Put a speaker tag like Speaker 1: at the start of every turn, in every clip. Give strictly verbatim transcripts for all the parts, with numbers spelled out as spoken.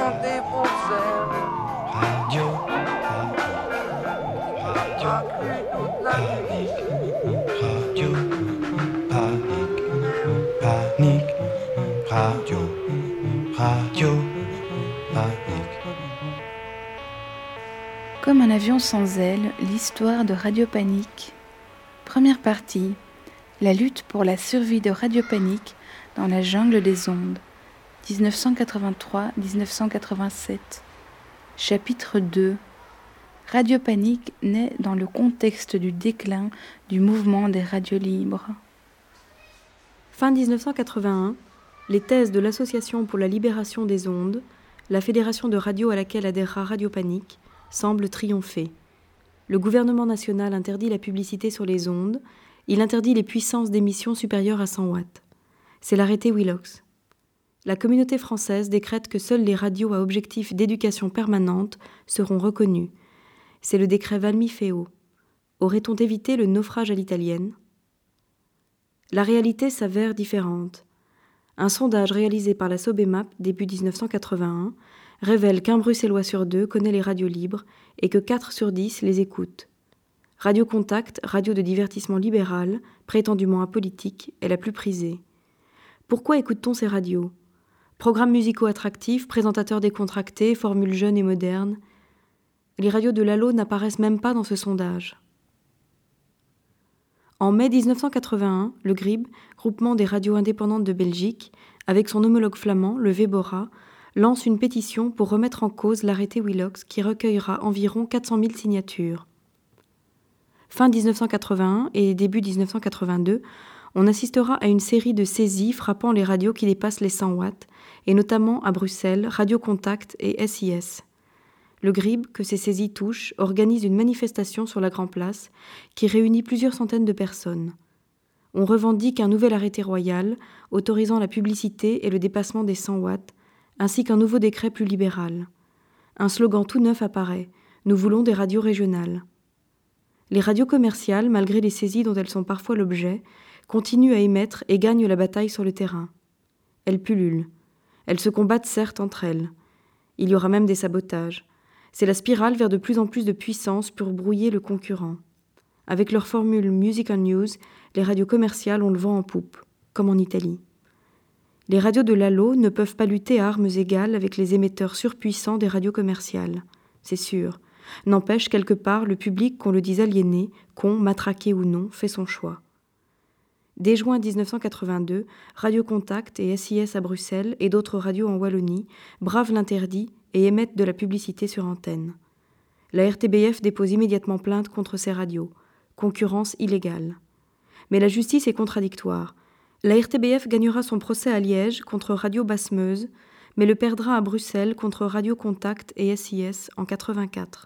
Speaker 1: chanter pour elle.
Speaker 2: Radio, radio, radio, panique, panique, radio, radio, panique.
Speaker 3: Comme un avion sans ailes, l'histoire de Radio Panique. Première partie. La lutte pour la survie de Radio Panique dans la jungle des ondes. dix-neuf cent quatre-vingt-trois à dix-neuf cent quatre-vingt-sept. Chapitre deux. Radio Panique naît dans le contexte du déclin du mouvement des radios libres.
Speaker 4: Fin dix-neuf cent quatre-vingt-un, les thèses de l'Association pour la libération des ondes, la fédération de radio à laquelle adhérera Radio Panique, semblent triompher. Le gouvernement national interdit la publicité sur les ondes, il interdit les puissances d'émission supérieures à cent watts. C'est l'arrêté Willox. La communauté française décrète que seules les radios à objectif d'éducation permanente seront reconnues. C'est le décret Valmy-Féot. Aurait-on évité le naufrage à l'italienne ? La réalité s'avère différente. Un sondage réalisé par la Sobemap début dix-neuf cent quatre-vingt-un révèle qu'un Bruxellois sur deux connaît les radios libres et que quatre sur dix les écoutent. Radio Contact, radio de divertissement libéral, prétendument apolitique, est la plus prisée. Pourquoi écoute-t-on ces radios ? Programmes musicaux attractifs, présentateurs décontractés, formules jeunes et modernes. Les radios de l'A L O n'apparaissent même pas dans ce sondage. En mai dix-neuf cent quatre-vingt-un, le G R I B, groupement des radios indépendantes de Belgique, avec son homologue flamand, le Vebora, lance une pétition pour remettre en cause l'arrêté Willox qui recueillera environ quatre cent mille signatures. Fin dix-neuf cent quatre-vingt-un et début dix-neuf cent quatre-vingt-deux, on assistera à une série de saisies frappant les radios qui dépassent les cent watts, et notamment à Bruxelles, Radio Contact et S I S. Le G R I B, que ces saisies touchent, organise une manifestation sur la Grand Place qui réunit plusieurs centaines de personnes. On revendique un nouvel arrêté royal autorisant la publicité et le dépassement des cent watts, ainsi qu'un nouveau décret plus libéral. Un slogan tout neuf apparaît « Nous voulons des radios régionales ». Les radios commerciales, malgré les saisies dont elles sont parfois l'objet, continuent à émettre et gagnent la bataille sur le terrain. Elles pullulent. Elles se combattent certes entre elles. Il y aura même des sabotages. C'est la spirale vers de plus en plus de puissance pour brouiller le concurrent. Avec leur formule Music and News, les radios commerciales ont le vent en poupe, comme en Italie. Les radios de l'A L O ne peuvent pas lutter à armes égales avec les émetteurs surpuissants des radios commerciales. C'est sûr. N'empêche, quelque part, le public, qu'on le dise aliéné, con, matraqué ou non, fait son choix. Dès juin dix-neuf cent quatre-vingt-deux, Radio Contact et S I S à Bruxelles et d'autres radios en Wallonie bravent l'interdit et émettent de la publicité sur antenne. La R T B F dépose immédiatement plainte contre ces radios. Concurrence illégale. Mais la justice est contradictoire. La R T B F gagnera son procès à Liège contre Radio Basse-Meuse, mais le perdra à Bruxelles contre Radio Contact et S I S en quatre-vingt-quatre.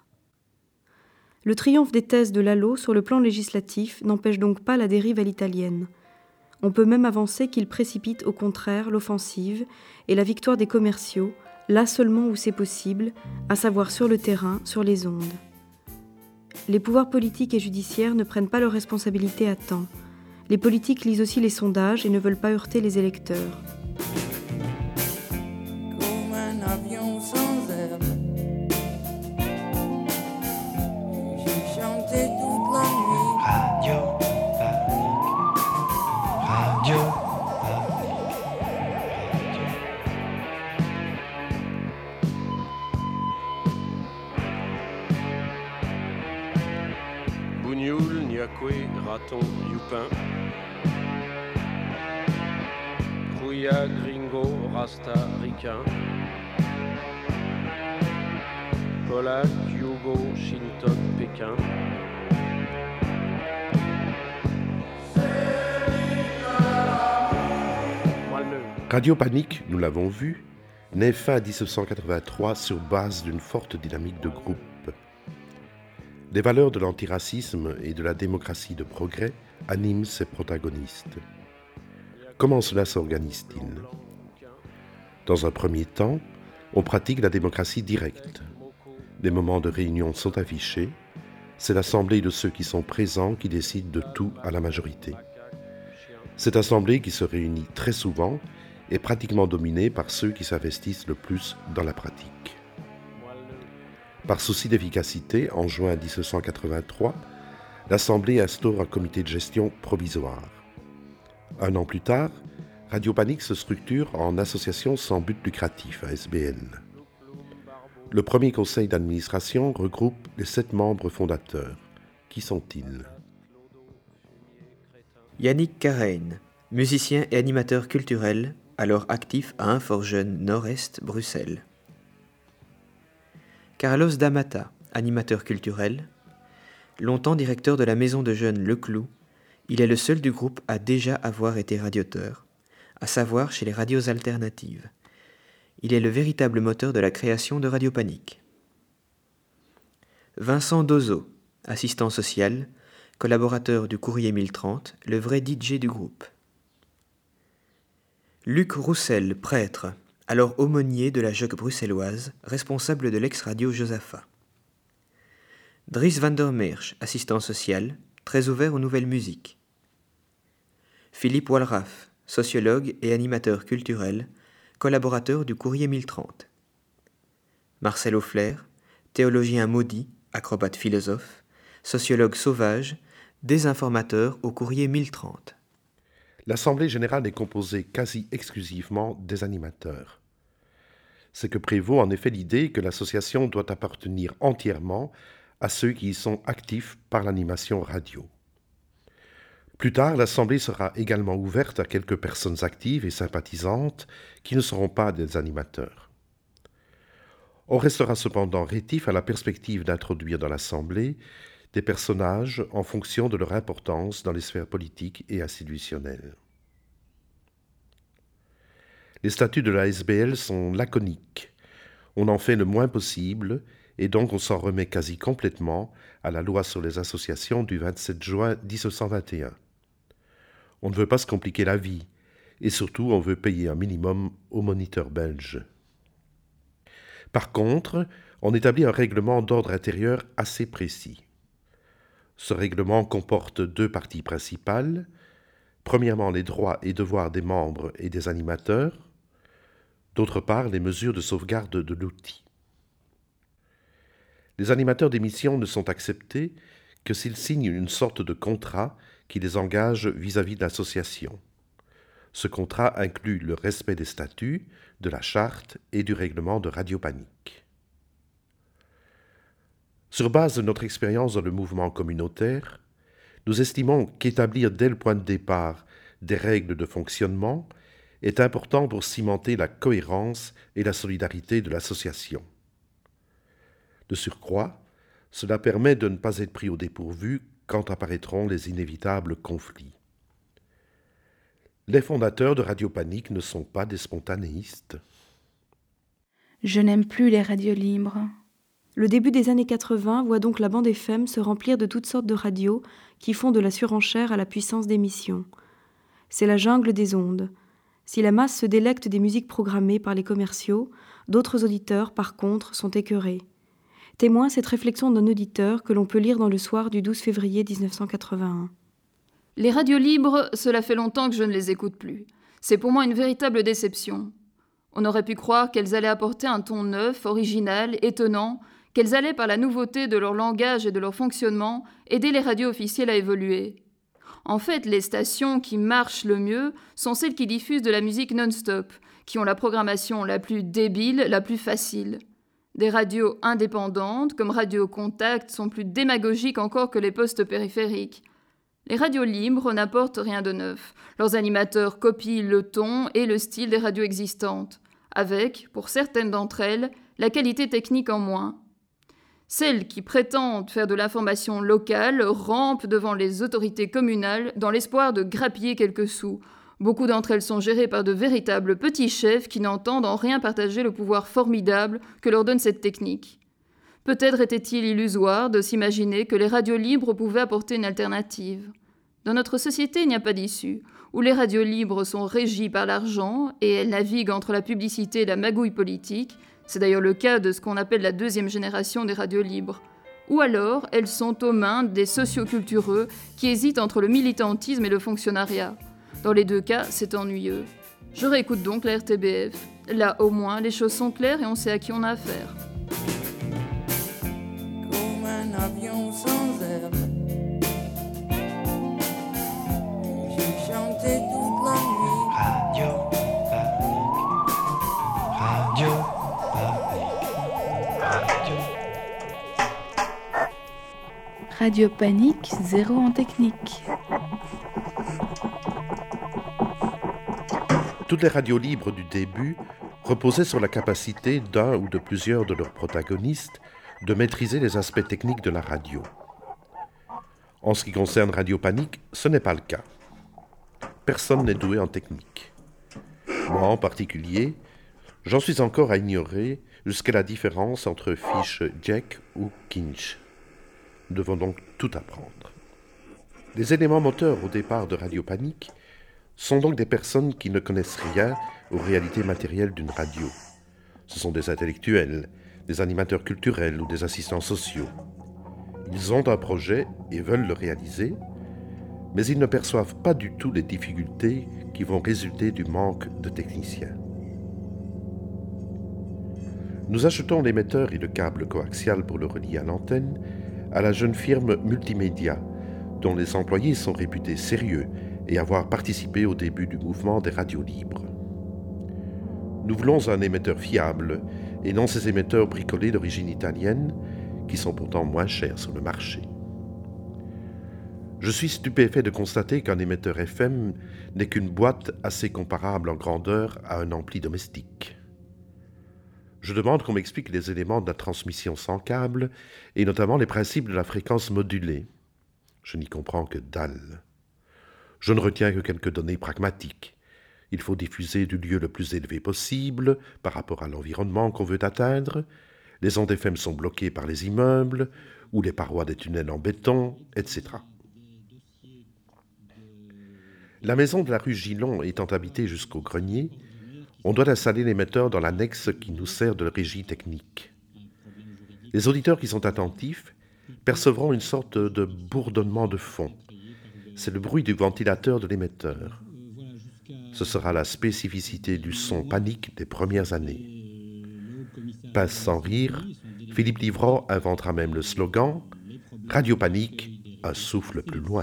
Speaker 4: Le triomphe des thèses de l'A L O sur le plan législatif n'empêche donc pas la dérive à l'italienne. On peut même avancer qu'il précipite au contraire l'offensive et la victoire des commerciaux, là seulement où c'est possible, à savoir sur le terrain, sur les ondes. Les pouvoirs politiques et judiciaires ne prennent pas leurs responsabilités à temps. Les politiques lisent aussi les sondages et ne veulent pas heurter les électeurs.
Speaker 1: Comme un avion sans aile, j'ai chanté toute la nuit.
Speaker 2: Radio, panique, radio, panique, radio.
Speaker 5: Bougnoul, Niakwe, Raton, Youpin. Rouya, Gringo, Rasta, Ricain. Polak, Hugo, Shintok, Pékin.
Speaker 6: Radio Panique, nous l'avons vu, naît fin dix-neuf cent quatre-vingt-trois sur base d'une forte dynamique de groupe. Les valeurs de l'antiracisme et de la démocratie de progrès animent ses protagonistes. Comment cela s'organise-t-il ? Dans un premier temps, on pratique la démocratie directe. Les moments de réunion sont affichés. C'est l'assemblée de ceux qui sont présents qui décide de tout à la majorité. Cette assemblée qui se réunit très souvent est pratiquement dominée par ceux qui s'investissent le plus dans la pratique. Par souci d'efficacité, en juin dix-neuf cent quatre-vingt-trois, l'Assemblée instaure un comité de gestion provisoire. Un an plus tard, Radio Panique se structure en association sans but lucratif, A S B L. Le premier conseil d'administration regroupe les sept membres fondateurs. Qui sont-ils ?
Speaker 7: Yannick Carène, musicien et animateur culturel, alors actif à Infort-Jeune Nord-Est, Bruxelles. Carlos Damata, animateur culturel, longtemps directeur de la maison de jeunes Le Clou, il est le seul du groupe à déjà avoir été radioteur, à savoir chez les radios alternatives. Il est le véritable moteur de la création de Radio Panique. Vincent Dozo, assistant social, collaborateur du Courrier mille trente, le vrai D J du groupe. Luc Roussel, prêtre, alors aumônier de la Joque bruxelloise, responsable de l'ex-radio Josaphat. Dries van der Meersch, assistant social, très ouvert aux nouvelles musiques. Philippe Walraff, sociologue et animateur culturel, collaborateur du Courrier mille trente. Marcel Aufflair, théologien maudit, acrobate philosophe, sociologue sauvage, désinformateur au Courrier mille trente.
Speaker 6: L'Assemblée générale est composée quasi exclusivement des animateurs. C'est que prévaut en effet l'idée que l'association doit appartenir entièrement à ceux qui y sont actifs par l'animation radio. Plus tard, l'Assemblée sera également ouverte à quelques personnes actives et sympathisantes qui ne seront pas des animateurs. On restera cependant rétif à la perspective d'introduire dans l'Assemblée des personnages en fonction de leur importance dans les sphères politiques et institutionnelles. Les statuts de la A S B L sont laconiques. On en fait le moins possible et donc on s'en remet quasi complètement à la loi sur les associations du vingt-sept juin dix-neuf cent vingt et un. On ne veut pas se compliquer la vie et surtout on veut payer un minimum aux moniteurs belges. Par contre, on établit un règlement d'ordre intérieur assez précis. Ce règlement comporte deux parties principales. Premièrement, les droits et devoirs des membres et des animateurs. D'autre part, les mesures de sauvegarde de l'outil. Les animateurs d'émissions ne sont acceptés que s'ils signent une sorte de contrat qui les engage vis-à-vis de l'association. Ce contrat inclut le respect des statuts, de la charte et du règlement de Radio Panique. Sur base de notre expérience dans le mouvement communautaire, nous estimons qu'établir dès le point de départ des règles de fonctionnement est important pour cimenter la cohérence et la solidarité de l'association. De surcroît, cela permet de ne pas être pris au dépourvu quand apparaîtront les inévitables conflits. Les fondateurs de Radio Panique ne sont pas des spontanéistes.
Speaker 3: Je n'aime plus les radios libres.
Speaker 4: Le début des années quatre-vingts voit donc la bande F M se remplir de toutes sortes de radios qui font de la surenchère à la puissance d'émission. C'est la jungle des ondes. Si la masse se délecte des musiques programmées par les commerciaux, d'autres auditeurs, par contre, sont écœurés. Témoin cette réflexion d'un auditeur que l'on peut lire dans Le Soir du douze février dix-neuf cent quatre-vingt-un.
Speaker 8: Les radios libres, cela fait longtemps que je ne les écoute plus. C'est pour moi une véritable déception. On aurait pu croire qu'elles allaient apporter un ton neuf, original, étonnant, qu'elles allaient, par la nouveauté de leur langage et de leur fonctionnement, aider les radios officielles à évoluer. En fait, les stations qui marchent le mieux sont celles qui diffusent de la musique non-stop, qui ont la programmation la plus débile, la plus facile. Des radios indépendantes, comme Radio Contact, sont plus démagogiques encore que les postes périphériques. Les radios libres n'apportent rien de neuf. Leurs animateurs copient le ton et le style des radios existantes, avec, pour certaines d'entre elles, la qualité technique en moins. Celles qui prétendent faire de l'information locale rampent devant les autorités communales dans l'espoir de grappiller quelques sous. Beaucoup d'entre elles sont gérées par de véritables petits chefs qui n'entendent en rien partager le pouvoir formidable que leur donne cette technique. Peut-être était-il illusoire de s'imaginer que les radios libres pouvaient apporter une alternative. Dans notre société, il n'y a pas d'issue, où les radios libres sont régies par l'argent et elles naviguent entre la publicité et la magouille politique. C'est d'ailleurs le cas de ce qu'on appelle la deuxième génération des radios libres. Ou alors, elles sont aux mains des sociocultureux qui hésitent entre le militantisme et le fonctionnariat. Dans les deux cas, c'est ennuyeux. Je réécoute donc la R T B F. Là, au moins, les choses sont claires et on sait à qui on a affaire.
Speaker 1: Comme un avion sans aile. J'ai chanté toute la nuit.
Speaker 2: Radio Panique. Radio Panique. Radio.
Speaker 3: Radio Panique, zéro en technique.
Speaker 6: Toutes les radios libres du début reposaient sur la capacité d'un ou de plusieurs de leurs protagonistes de maîtriser les aspects techniques de la radio. En ce qui concerne Radio Panique, ce n'est pas le cas. Personne n'est doué en technique. Moi en particulier, j'en suis encore à ignorer jusqu'à la différence entre fiche jack ou kinch. Nous devons donc tout apprendre. Les éléments moteurs au départ de Radio Panique sont donc des personnes qui ne connaissent rien aux réalités matérielles d'une radio. Ce sont des intellectuels, des animateurs culturels ou des assistants sociaux. Ils ont un projet et veulent le réaliser, mais ils ne perçoivent pas du tout les difficultés qui vont résulter du manque de techniciens. Nous achetons l'émetteur et le câble coaxial pour le relier à l'antenne à la jeune firme Multimédia, dont les employés sont réputés sérieux et avoir participé au début du mouvement des radios libres. Nous voulons un émetteur fiable et non ces émetteurs bricolés d'origine italienne qui sont pourtant moins chers sur le marché. Je suis stupéfait de constater qu'un émetteur F M n'est qu'une boîte assez comparable en grandeur à un ampli domestique. Je demande qu'on m'explique les éléments de la transmission sans câble et notamment les principes de la fréquence modulée. Je n'y comprends que dalle. Je ne retiens que quelques données pragmatiques. Il faut diffuser du lieu le plus élevé possible par rapport à l'environnement qu'on veut atteindre. Les ondes F M sont bloquées par les immeubles ou les parois des tunnels en béton, et cetera. La maison de la rue Gillon étant habitée jusqu'au grenier, on doit installer l'émetteur dans l'annexe qui nous sert de régie technique. Les auditeurs qui sont attentifs percevront une sorte de bourdonnement de fond. C'est le bruit du ventilateur de l'émetteur. Ce sera la spécificité du son panique des premières années. Passe sans rire, Philippe Livron inventera même le slogan « Radio Panique, un souffle plus loin ».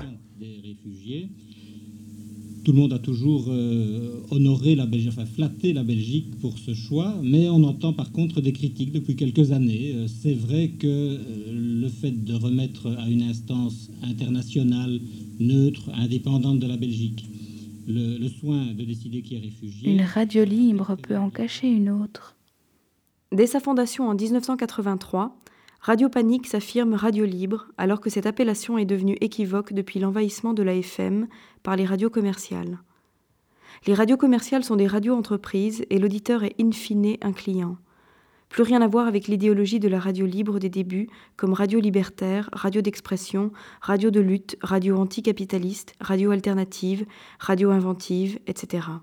Speaker 9: Tout le monde a toujours euh, honoré la Belgique, enfin flatté la Belgique pour ce choix, mais on entend par contre des critiques depuis quelques années. Euh, c'est vrai que euh, le fait de remettre à une instance internationale, neutre, indépendante de la Belgique, le, le soin de décider qui est réfugié...
Speaker 3: Une radio libre peut en cacher une autre.
Speaker 4: Dès sa fondation en dix-neuf cent quatre-vingt-trois, Radio Panique s'affirme radio libre, alors que cette appellation est devenue équivoque depuis l'envahissement de la F M par les radios commerciales. Les radios commerciales sont des radios-entreprises et l'auditeur est in fine un client. Plus rien à voir avec l'idéologie de la radio libre des débuts, comme radio libertaire, radio d'expression, radio de lutte, radio anticapitaliste, radio alternative, radio inventive, et cetera.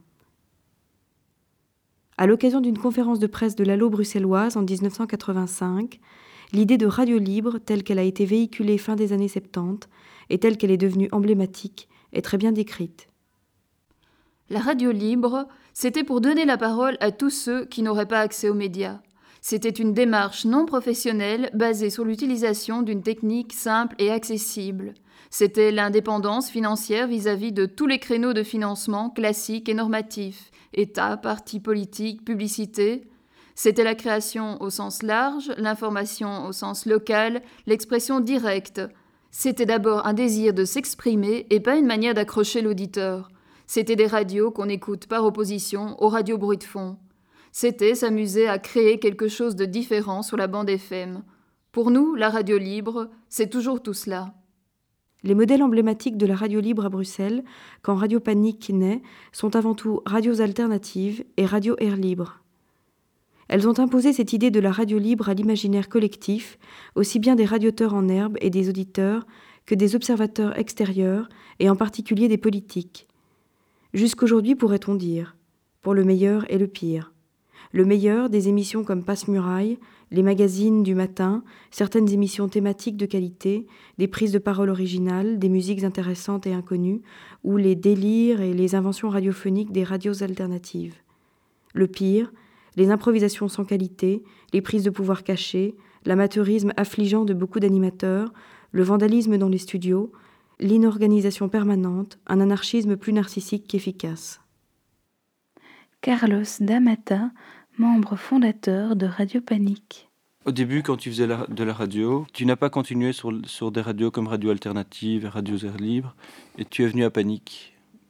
Speaker 4: À l'occasion d'une conférence de presse de l'Allo bruxelloise en dix-neuf cent quatre-vingt-cinq, l'idée de radio libre, telle qu'elle a été véhiculée fin des années soixante-dix et telle qu'elle est devenue emblématique, est très bien décrite.
Speaker 8: La radio libre, c'était pour donner la parole à tous ceux qui n'auraient pas accès aux médias. C'était une démarche non professionnelle basée sur l'utilisation d'une technique simple et accessible. C'était l'indépendance financière vis-à-vis de tous les créneaux de financement classiques et normatifs, État, partis politiques, publicité. C'était la création au sens large, l'information au sens local, l'expression directe. C'était d'abord un désir de s'exprimer et pas une manière d'accrocher l'auditeur. C'était des radios qu'on écoute par opposition aux radios bruit de fond. C'était s'amuser à créer quelque chose de différent sur la bande F M. Pour nous, la radio libre, c'est toujours tout cela.
Speaker 4: Les modèles emblématiques de la radio libre à Bruxelles, quand Radio Panique naît, sont avant tout radios alternatives et radio air libre. Elles ont imposé cette idée de la radio libre à l'imaginaire collectif, aussi bien des radioteurs en herbe et des auditeurs que des observateurs extérieurs, et en particulier des politiques. Jusqu'aujourd'hui, pourrait-on dire, pour le meilleur et le pire. Le meilleur, des émissions comme Passe-Muraille, les magazines du matin, certaines émissions thématiques de qualité, des prises de parole originales, des musiques intéressantes et inconnues, ou les délires et les inventions radiophoniques des radios alternatives. Le pire, les improvisations sans qualité, les prises de pouvoir cachées, l'amateurisme affligeant de beaucoup d'animateurs, le vandalisme dans les studios, l'inorganisation permanente, un anarchisme plus narcissique qu'efficace.
Speaker 3: Carlos D'Amata, membre fondateur de Radio Panique.
Speaker 10: Au début, quand tu faisais la, de la radio, tu n'as pas continué sur, sur des radios comme Radio Alternative et Radio Air Libre, et tu es venu à Panique. Pourquoi ?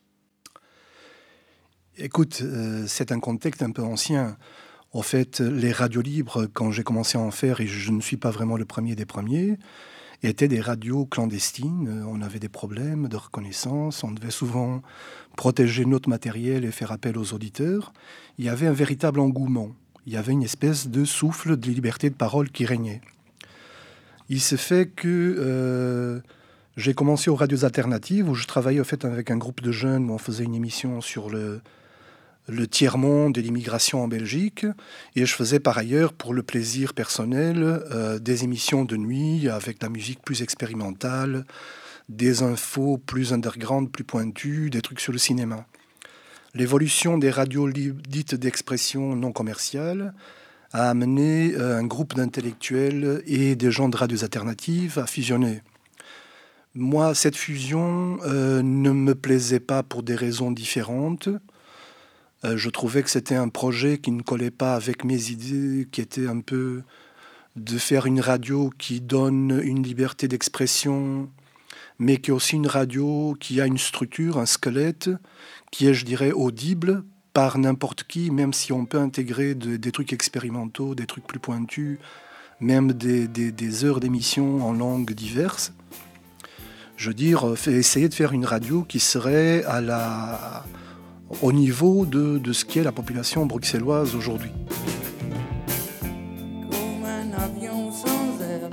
Speaker 11: Écoute, euh, c'est un contexte un peu ancien. En fait, les radios libres, quand j'ai commencé à en faire, et je ne suis pas vraiment le premier des premiers, étaient des radios clandestines. On avait des problèmes de reconnaissance, on devait souvent protéger notre matériel et faire appel aux auditeurs. Il y avait un véritable engouement. Il y avait une espèce de souffle de liberté de parole qui régnait. Il s'est fait que euh, j'ai commencé aux radios alternatives, où je travaillais en fait avec un groupe de jeunes, où on faisait une émission sur le... le tiers-monde et l'immigration en Belgique. Et je faisais par ailleurs, pour le plaisir personnel, euh, des émissions de nuit avec de la musique plus expérimentale, des infos plus underground, plus pointues, des trucs sur le cinéma. L'évolution des radios li- dites d'expression non commerciale a amené euh, un groupe d'intellectuels et des gens de radios alternatives à fusionner. Moi, cette fusion euh, ne me plaisait pas pour des raisons différentes. Euh, je trouvais que c'était un projet qui ne collait pas avec mes idées, qui était un peu de faire une radio qui donne une liberté d'expression, mais qui est aussi une radio qui a une structure, un squelette, qui est, je dirais, audible par n'importe qui, même si on peut intégrer de, des trucs expérimentaux, des trucs plus pointus, même des, des, des heures d'émission en langues diverses. Je veux dire, essayer de faire une radio qui serait à la... au niveau de, de ce qu'est la population bruxelloise aujourd'hui.
Speaker 1: Comme un avion sans aile,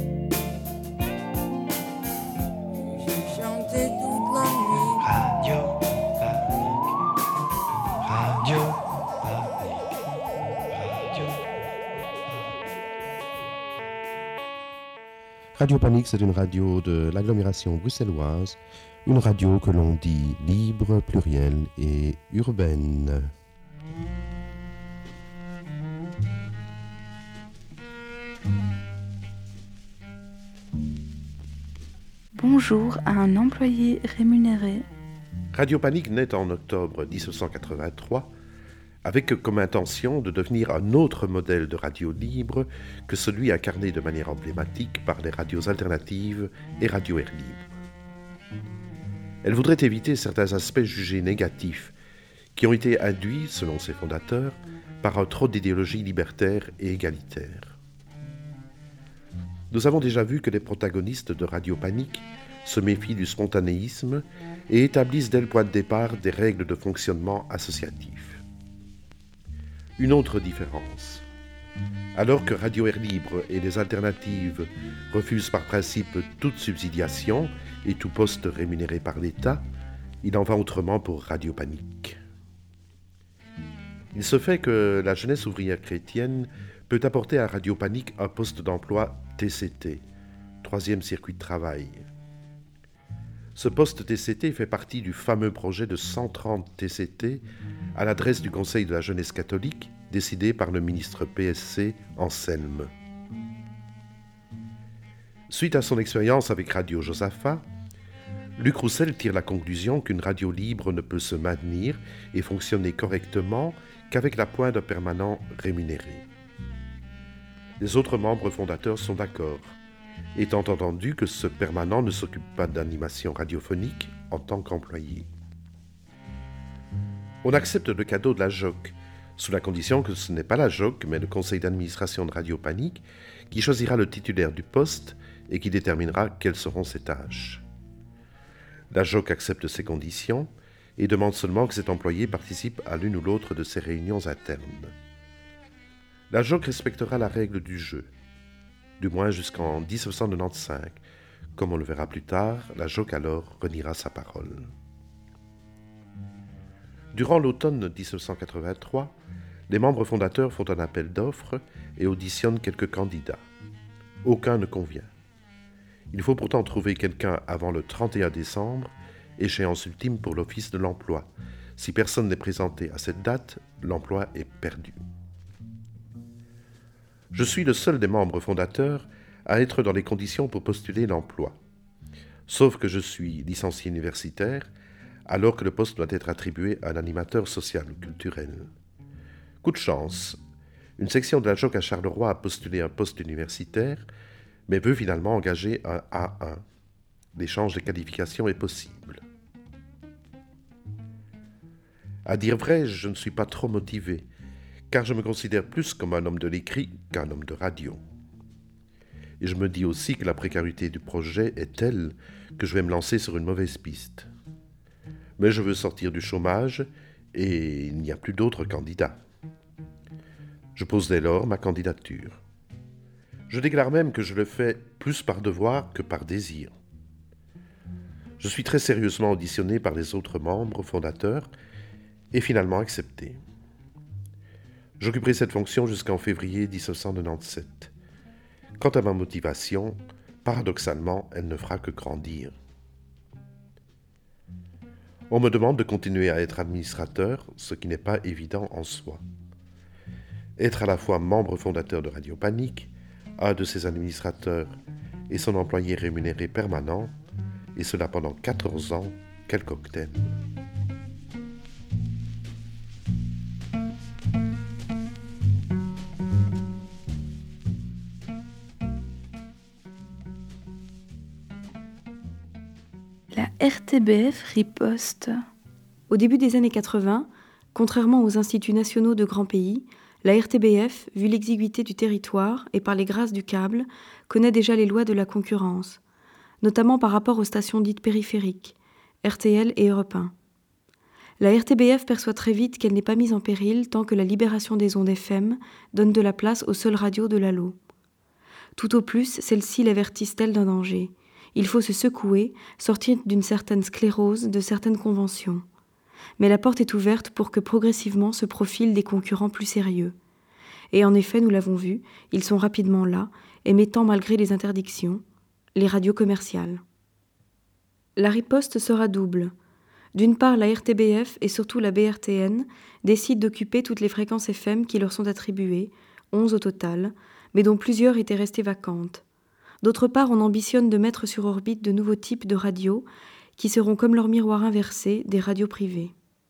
Speaker 1: j'ai chanté toute la nuit.
Speaker 2: Radio Panique, Radio Panique, Radio.
Speaker 6: Radio Panique, c'est une radio de l'agglomération bruxelloise, une radio que l'on dit libre, plurielle et urbaine.
Speaker 3: Bonjour à un employé rémunéré.
Speaker 6: Radio Panique naît en octobre dix-neuf cent quatre-vingt-trois avec comme intention de devenir un autre modèle de radio libre que celui incarné de manière emblématique par les radios alternatives et Radio Air Libre. Elle voudrait éviter certains aspects jugés négatifs qui ont été induits, selon ses fondateurs, par un trop d'idéologie libertaire et égalitaire. Nous avons déjà vu que les protagonistes de Radio Panique se méfient du spontanéisme et établissent dès le point de départ des règles de fonctionnement associatif. Une autre différence. Alors que Radio Air Libre et les alternatives refusent par principe toute subsidiation et tout poste rémunéré par l'État, il en va autrement pour Radio Panique. Il se fait que la jeunesse ouvrière chrétienne peut apporter à Radio Panique un poste d'emploi T C T, troisième circuit de travail. Ce poste T C T fait partie du fameux projet de cent trente T C T à l'adresse du Conseil de la jeunesse catholique, décidé par le ministre P S C Anselme. Suite à son expérience avec Radio Josaphat, Luc Roussel tire la conclusion qu'une radio libre ne peut se maintenir et fonctionner correctement qu'avec l'appoint d'un permanent rémunéré. Les autres membres fondateurs sont d'accord, étant entendu que ce permanent ne s'occupe pas d'animation radiophonique en tant qu'employé. On accepte le cadeau de la J O C, sous la condition que ce n'est pas la J O C, mais le conseil d'administration de Radio Panique, qui choisira le titulaire du poste et qui déterminera quelles seront ses tâches. La J O C accepte ces conditions et demande seulement que cet employé participe à l'une ou l'autre de ses réunions internes. La J O C respectera la règle du jeu, du moins jusqu'en dix-neuf cent quatre-vingt-quinze. Comme on le verra plus tard, la J O C alors reniera sa parole. Durant l'automne dix-neuf cent quatre-vingt-trois, Les membres fondateurs font un appel d'offres et auditionnent quelques candidats. Aucun ne convient. Il faut pourtant trouver quelqu'un avant le trente et un décembre, échéance ultime pour l'Office de l'emploi. Si personne n'est présenté à cette date, l'emploi est perdu. Je suis le seul des membres fondateurs à être dans les conditions pour postuler l'emploi. Sauf que je suis licencié universitaire, alors que le poste doit être attribué à un animateur social ou culturel. Coup de chance, une section de la J O C à Charleroi a postulé un poste universitaire, mais veut finalement engager un A un. L'échange des qualifications est possible. À dire vrai, je ne suis pas trop motivé, car je me considère plus comme un homme de l'écrit qu'un homme de radio. Et je me dis aussi que la précarité du projet est telle que je vais me lancer sur une mauvaise piste. Mais je veux sortir du chômage et il n'y a plus d'autres candidats. Je pose dès lors ma candidature. Je déclare même que je le fais plus par devoir que par désir. Je suis très sérieusement auditionné par les autres membres fondateurs et finalement accepté. J'occuperai cette fonction jusqu'en février dix-neuf cent quatre-vingt-dix-sept. Quant à ma motivation, paradoxalement, elle ne fera que grandir. On me demande de continuer à être administrateur, ce qui n'est pas évident en soi. Être à la fois membre fondateur de Radio Panique, un de ses administrateurs et son employé rémunéré permanent, et cela pendant quatorze ans, quel cocktail.
Speaker 3: La R T B F riposte.
Speaker 4: Au début des années quatre-vingts, contrairement aux instituts nationaux de grands pays, la R T B F, vu l'exiguïté du territoire et par les grâces du câble, connaît déjà les lois de la concurrence, notamment par rapport aux stations dites périphériques, R T L et Europe un. La R T B F perçoit très vite qu'elle n'est pas mise en péril tant que la libération des ondes F M donne de la place aux seules radios de l'A L O. Tout au plus, celles-ci l'avertissent-elles d'un danger. Il faut se secouer, sortir d'une certaine sclérose, de certaines conventions. Mais la porte est ouverte pour que progressivement se profilent des concurrents plus sérieux. Et en effet, nous l'avons vu, ils sont rapidement là, émettant malgré les interdictions, les radios commerciales. La riposte sera double. D'une part, la R T B F et surtout la B R T N décident d'occuper toutes les fréquences F M qui leur sont attribuées, onze au total, mais dont plusieurs étaient restées vacantes. D'autre part, on ambitionne de mettre sur orbite de nouveaux types de radios qui seront comme leur miroir inversé des radios privées.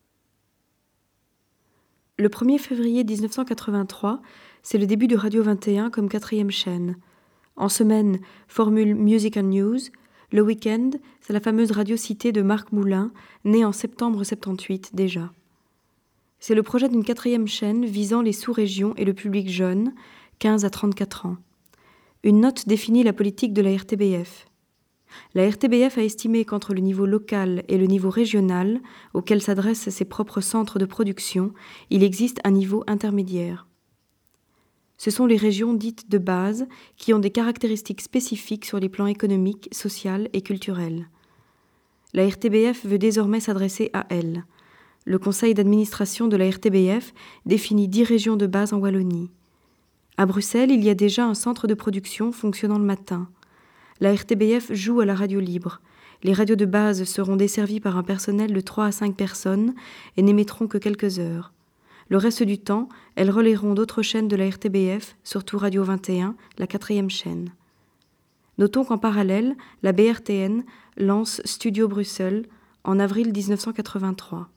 Speaker 4: Le premier février dix-neuf cent quatre-vingt-trois, c'est le début de Radio vingt et un comme quatrième chaîne. En semaine, formule Music and News. Le week-end, c'est la fameuse radio citée de Marc Moulin, née en septembre soixante-dix-huit déjà. C'est le projet d'une quatrième chaîne visant les sous-régions et le public jeune, quinze à trente-quatre ans. Une note définit la politique de la R T B F. La R T B F a estimé qu'entre le niveau local et le niveau régional, auquel s'adressent ses propres centres de production, il existe un niveau intermédiaire. Ce sont les régions dites de base qui ont des caractéristiques spécifiques sur les plans économiques, social et culturels. La R T B F veut désormais s'adresser à elles. Le conseil d'administration de la R T B F définit dix régions de base en Wallonie. À Bruxelles, il y a déjà un centre de production fonctionnant le matin. La R T B F joue à la radio libre. Les radios de base seront desservies par un personnel de trois à cinq personnes et n'émettront que quelques heures. Le reste du temps, elles relayeront d'autres chaînes de la R T B F, surtout Radio vingt et un, la quatrième chaîne. Notons qu'en parallèle, la B R T N lance Studio Bruxelles en avril dix-neuf cent quatre-vingt-trois.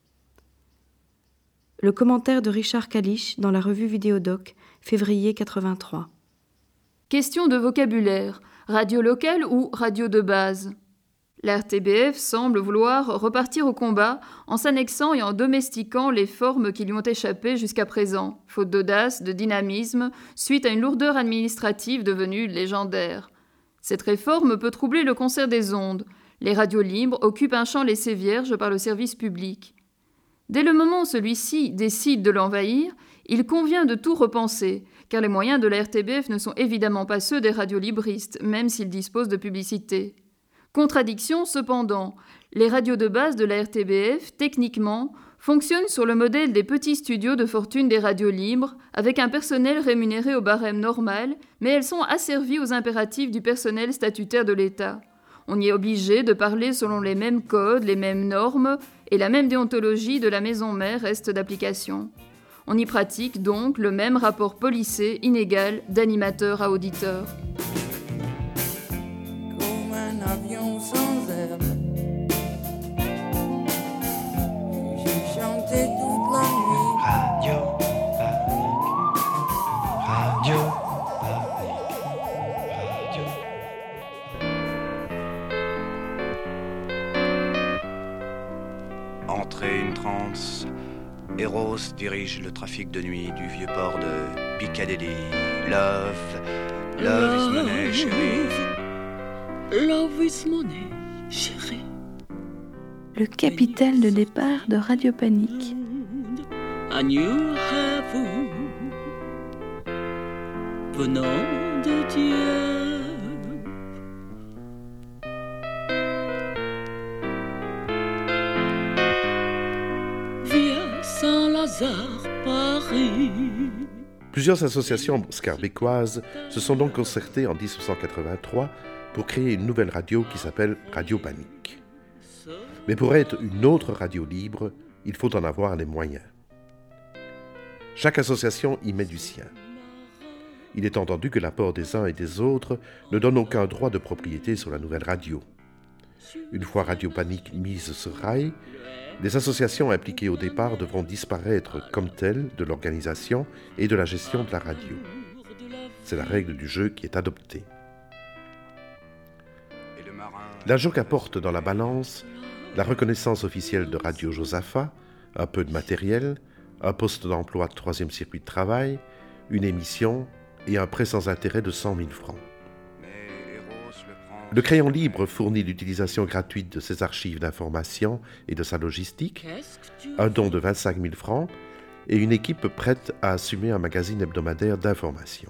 Speaker 4: Le commentaire de Richard Kalisch dans la revue Vidéodoc, février quatre-vingt-trois.
Speaker 8: Question de vocabulaire. Radio locale ou radio de base? La R T B F semble vouloir repartir au combat en s'annexant et en domestiquant les formes qui lui ont échappé jusqu'à présent, faute d'audace, de dynamisme, suite à une lourdeur administrative devenue légendaire. Cette réforme peut troubler le concert des ondes. Les radios libres occupent un champ laissé vierge par le service public. Dès le moment où celui-ci décide de l'envahir, il convient de tout repenser, car les moyens de la R T B F ne sont évidemment pas ceux des radios libristes, même s'ils disposent de publicité. Contradiction cependant, les radios de base de la R T B F, techniquement, fonctionnent sur le modèle des petits studios de fortune des radios libres, avec un personnel rémunéré au barème normal, mais elles sont asservies aux impératifs du personnel statutaire de l'État. On y est obligé de parler selon les mêmes codes, les mêmes normes, et la même déontologie de la maison mère reste d'application. On y pratique donc le même rapport policé inégal d'animateur à auditeur.
Speaker 1: Comme un avion sans aile, j'ai chanté toute la nuit.
Speaker 2: Radio Panique, Radio Panique, Radio.
Speaker 12: Entrée une transe, Eros dirige le trafic de nuit du vieux port de Piccadilly. Love, love is money, chérie.
Speaker 13: Love is money, chérie.
Speaker 3: Le capital de départ de Radio Panique.
Speaker 13: A new heaven, venant de Dieu. Via Saint-Lazare, Paris.
Speaker 6: Plusieurs associations scarbécoises se sont donc concertées en dix-neuf cent quatre-vingt-trois pour créer une nouvelle radio qui s'appelle Radio Panique. Mais pour être une autre radio libre, il faut en avoir les moyens. Chaque association y met du sien. Il est entendu que l'apport des uns et des autres ne donne aucun droit de propriété sur la nouvelle radio. Une fois Radio Panique mise sur rail, les associations impliquées au départ devront disparaître comme telles de l'organisation et de la gestion de la radio. C'est la règle du jeu qui est adoptée. La J O C apporte dans la balance la reconnaissance officielle de Radio Josaphat, un peu de matériel, un poste d'emploi de troisième circuit de travail, une émission et un prêt sans intérêt de cent mille francs. Le crayon libre fournit l'utilisation gratuite de ses archives d'information et de sa logistique, un don de vingt-cinq mille francs et une équipe prête à assumer un magazine hebdomadaire d'information.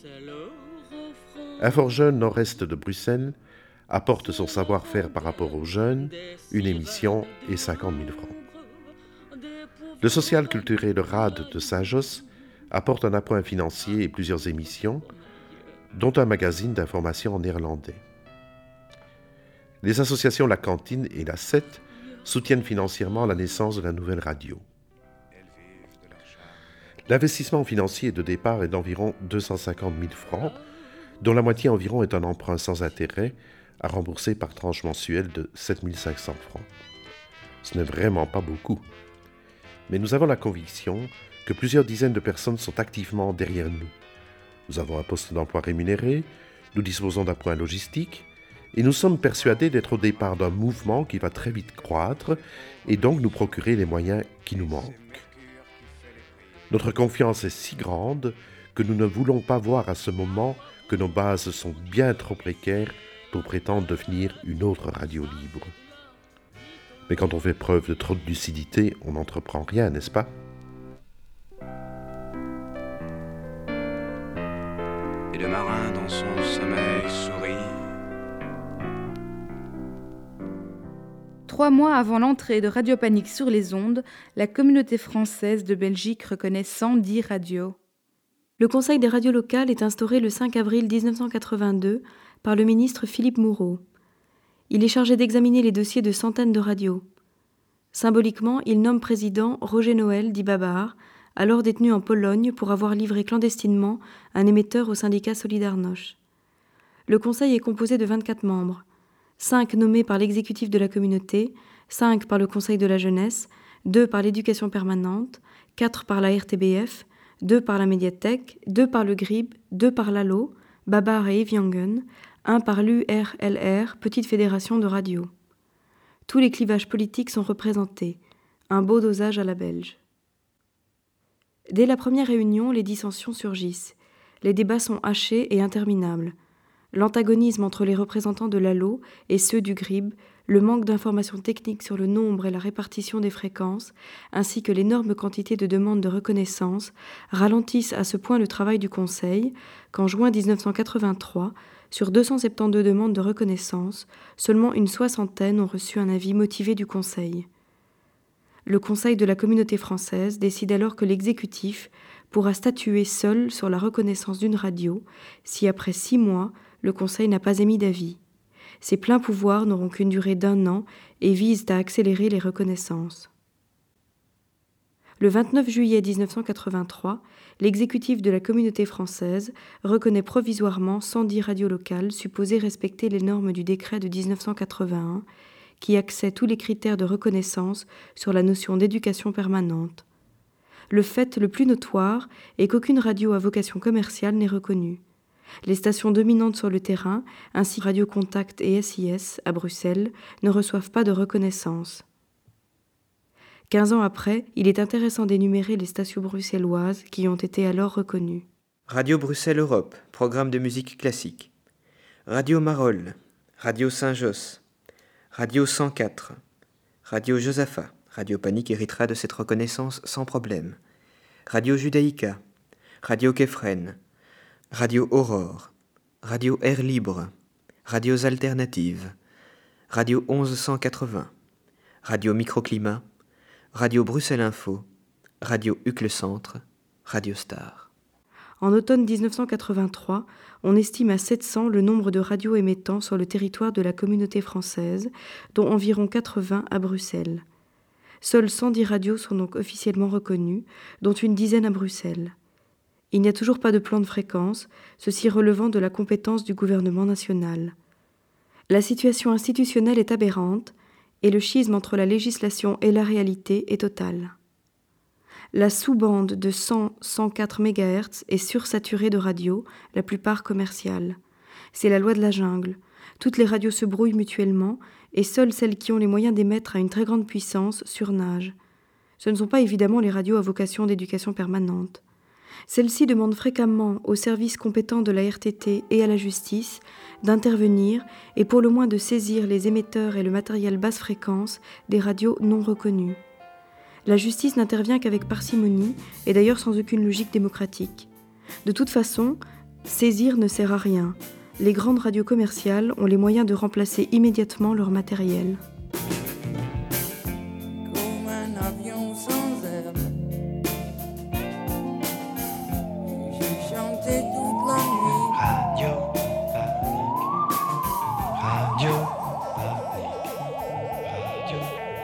Speaker 6: InfoJeunes Nord-Est de Bruxelles apporte son savoir-faire par rapport aux jeunes, une émission et cinquante mille francs. Le social culturel R A D de Saint-Josse apporte un appoint financier et plusieurs émissions, dont un magazine d'information en néerlandais. Les associations La Cantine et La Sept soutiennent financièrement la naissance de la nouvelle radio. L'investissement financier de départ est d'environ deux cent cinquante mille francs, dont la moitié environ est un emprunt sans intérêt à rembourser par tranche mensuelle de sept mille cinq cents francs. Ce n'est vraiment pas beaucoup. Mais nous avons la conviction que plusieurs dizaines de personnes sont activement derrière nous. Nous avons un poste d'emploi rémunéré, nous disposons d'un point logistique, et nous sommes persuadés d'être au départ d'un mouvement qui va très vite croître et donc nous procurer les moyens qui nous manquent. Notre confiance est si grande que nous ne voulons pas voir à ce moment que nos bases sont bien trop précaires pour prétendre devenir une autre radio libre. Mais quand on fait preuve de trop de lucidité, on n'entreprend rien, n'est-ce pas ?
Speaker 12: Et le marin dans son sommeil sourit.
Speaker 3: Trois mois avant l'entrée de Radio Panique sur les ondes, la communauté française de Belgique reconnaît cent dix radios.
Speaker 4: Le Conseil des radios locales est instauré le cinq avril dix-neuf cent quatre-vingt-deux par le ministre Philippe Moureau. Il est chargé d'examiner les dossiers de centaines de radios. Symboliquement, il nomme président Roger Noël dit Babar, alors détenu en Pologne pour avoir livré clandestinement un émetteur au syndicat Solidarność. Le conseil est composé de vingt-quatre membres, cinq nommés par l'exécutif de la communauté, cinq par le conseil de la jeunesse, deux par l'éducation permanente, quatre par la R T B F, deux par la médiathèque, deux par le G R I B, deux par l'A L O, Babar et Eviangen, un par l'U R L R, petite fédération de radio. Tous les clivages politiques sont représentés, un beau dosage à la belge. Dès la première réunion, les dissensions surgissent. Les débats sont hachés et interminables. L'antagonisme entre les représentants de l'A L O et ceux du G R I B, le manque d'informations techniques sur le nombre et la répartition des fréquences, ainsi que l'énorme quantité de demandes de reconnaissance, ralentissent à ce point le travail du Conseil qu'en juin dix-neuf cent quatre-vingt-trois, sur deux cent soixante-douze demandes de reconnaissance, seulement une soixantaine ont reçu un avis motivé du Conseil. Le Conseil de la communauté française décide alors que l'exécutif pourra statuer seul sur la reconnaissance d'une radio si après six mois, le Conseil n'a pas émis d'avis. Ces pleins pouvoirs n'auront qu'une durée d'un an et visent à accélérer les reconnaissances. Le vingt-neuf juillet dix-neuf cent quatre-vingt-trois, l'exécutif de la communauté française reconnaît provisoirement cent dix radios locales supposées respecter les normes du décret de dix-neuf cent quatre-vingt-un qui accède tous les critères de reconnaissance sur la notion d'éducation permanente. Le fait le plus notoire est qu'aucune radio à vocation commerciale n'est reconnue. Les stations dominantes sur le terrain, ainsi que Radio Contact et S I S à Bruxelles, ne reçoivent pas de reconnaissance. Quinze ans après, il est intéressant d'énumérer les stations bruxelloises qui ont été alors reconnues.
Speaker 7: Radio Bruxelles Europe, programme de musique classique. Radio Marolles, Radio Saint-Josse, Radio cent quatre, Radio Josaphat. Radio Panique héritera de cette reconnaissance sans problème. Radio Judaïka, Radio Kefren, Radio Aurore, Radio Air Libre, Radios Alternatives, Radio onze cent quatre-vingts, Radio Microclimat, Radio Bruxelles Info, Radio Hucle Centre, Radio Star.
Speaker 4: En automne dix-neuf cent quatre-vingt-trois, on estime à sept cents le nombre de radios émettant sur le territoire de la communauté française, dont environ quatre-vingts à Bruxelles. Seules cent dix radios sont donc officiellement reconnues, dont une dizaine à Bruxelles. Il n'y a toujours pas de plan de fréquence, ceci relevant de la compétence du gouvernement national. La situation institutionnelle est aberrante et le schisme entre la législation et la réalité est total. La sous-bande de cent à cent quatre mégahertz est sursaturée de radios, la plupart commerciales. C'est la loi de la jungle. Toutes les radios se brouillent mutuellement et seules celles qui ont les moyens d'émettre à une très grande puissance surnagent. Ce ne sont pas évidemment les radios à vocation d'éducation permanente. Celles-ci demandent fréquemment aux services compétents de la R T T et à la justice d'intervenir et pour le moins de saisir les émetteurs et le matériel basse fréquence des radios non reconnues. La justice n'intervient qu'avec parcimonie et d'ailleurs sans aucune logique démocratique. De toute façon, saisir ne sert à rien. Les grandes radios commerciales ont les moyens de remplacer immédiatement leur matériel.
Speaker 1: Comme un avion sans aile, j'ai chanté toute la nuit.
Speaker 2: Radio Panique, Radio Panique, Radio.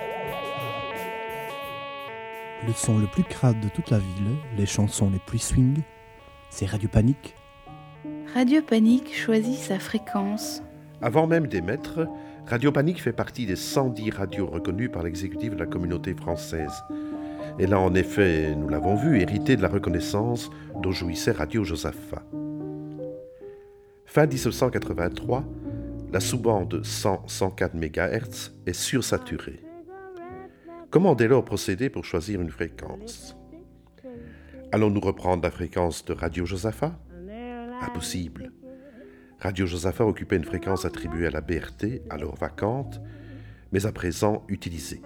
Speaker 14: Le son le plus crade de toute la ville, les chansons les plus swing, c'est Radio Panique.
Speaker 3: Radio Panique choisit sa fréquence.
Speaker 6: Avant même d'émettre, Radio Panique fait partie des cent dix radios reconnues par l'exécutif de la communauté française. Elle a en effet, nous l'avons vu, hérité de la reconnaissance dont jouissait Radio Josaphat. Fin dix-neuf cent quatre-vingt-trois, la sous-bande cent à cent quatre mégahertz est sursaturée. Comment dès lors procéder pour choisir une fréquence ? Allons-nous reprendre la fréquence de Radio Josaphat ? Impossible. Radio Josaphat occupait une fréquence attribuée à la B R T, alors vacante, mais à présent utilisée.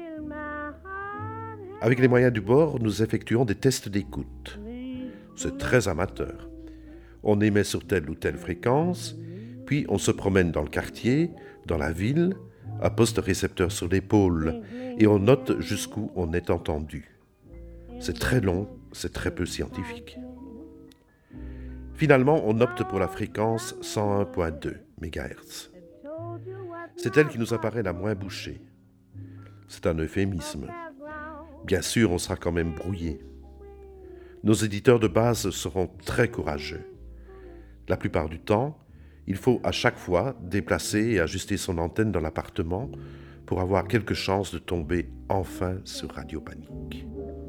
Speaker 6: Avec les moyens du bord, nous effectuons des tests d'écoute. C'est très amateur. On émet sur telle ou telle fréquence, puis on se promène dans le quartier, dans la ville, à poste récepteur sur l'épaule, et on note jusqu'où on est entendu. C'est très long, c'est très peu scientifique. Finalement, on opte pour la fréquence cent un virgule deux mégahertz. C'est elle qui nous apparaît la moins bouchée. C'est un euphémisme. Bien sûr, on sera quand même brouillé. Nos éditeurs de base seront très courageux. La plupart du temps, il faut à chaque fois déplacer et ajuster son antenne dans l'appartement pour avoir quelques chances de tomber enfin sur Radio Panique.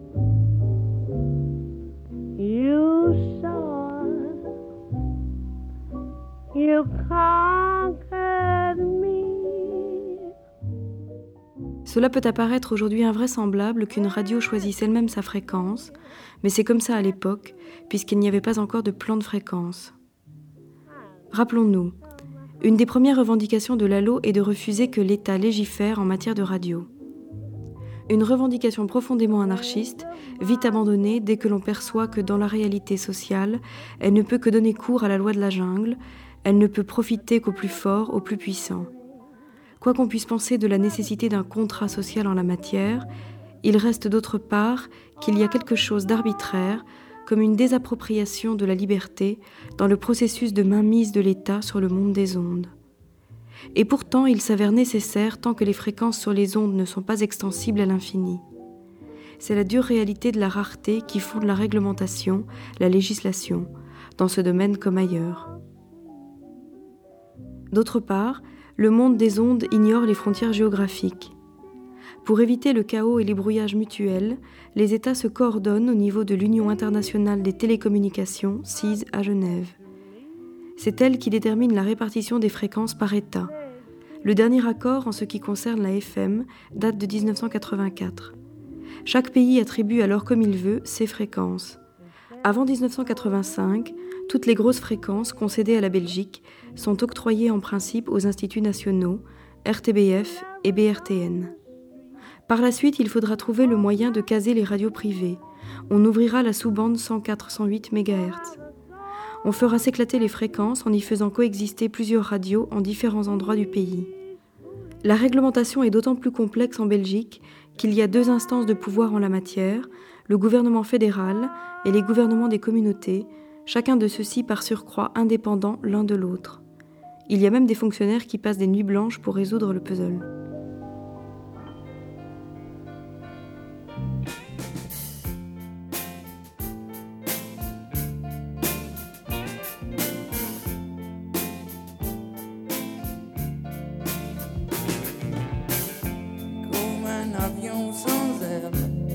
Speaker 15: You saw, you conquered me.
Speaker 4: Cela peut apparaître aujourd'hui invraisemblable qu'une radio choisisse elle-même sa fréquence, mais c'est comme ça à l'époque, puisqu'il n'y avait pas encore de plan de fréquence. Rappelons-nous, une des premières revendications de l'A L O est de refuser que l'État légifère en matière de radio. Une revendication profondément anarchiste, vite abandonnée dès que l'on perçoit que dans la réalité sociale, elle ne peut que donner cours à la loi de la jungle, elle ne peut profiter qu'aux plus forts, aux plus puissants. Quoi qu'on puisse penser de la nécessité d'un contrat social en la matière, Il reste d'autre part qu'il y a quelque chose d'arbitraire, comme une désappropriation de la liberté dans le processus de mainmise de l'État sur le monde des ondes. Et pourtant, il s'avère nécessaire tant que les fréquences sur les ondes ne sont pas extensibles à l'infini. C'est la dure réalité de la rareté qui fonde la réglementation, la législation, dans ce domaine comme ailleurs. D'autre part, le monde des ondes ignore les frontières géographiques. Pour éviter le chaos et les brouillages mutuels, les États se coordonnent au niveau de l'Union internationale des télécommunications, C I S, à Genève. C'est elle qui détermine la répartition des fréquences par État. Le dernier accord en ce qui concerne la F M date de dix-neuf cent quatre-vingt-quatre. Chaque pays attribue alors comme il veut ses fréquences. Avant dix-neuf cent quatre-vingt-cinq, toutes les grosses fréquences concédées à la Belgique sont octroyées en principe aux instituts nationaux, R T B F et B R T N. Par la suite, il faudra trouver le moyen de caser les radios privées. On ouvrira la sous-bande cent quatre cent huit mégahertz. On fera s'éclater les fréquences en y faisant coexister plusieurs radios en différents endroits du pays. La réglementation est d'autant plus complexe en Belgique qu'il y a deux instances de pouvoir en la matière, le gouvernement fédéral et les gouvernements des communautés, chacun de ceux-ci par surcroît indépendants l'un de l'autre. Il y a même des fonctionnaires qui passent des nuits blanches pour résoudre le puzzle.
Speaker 1: Comme un avion sans aile,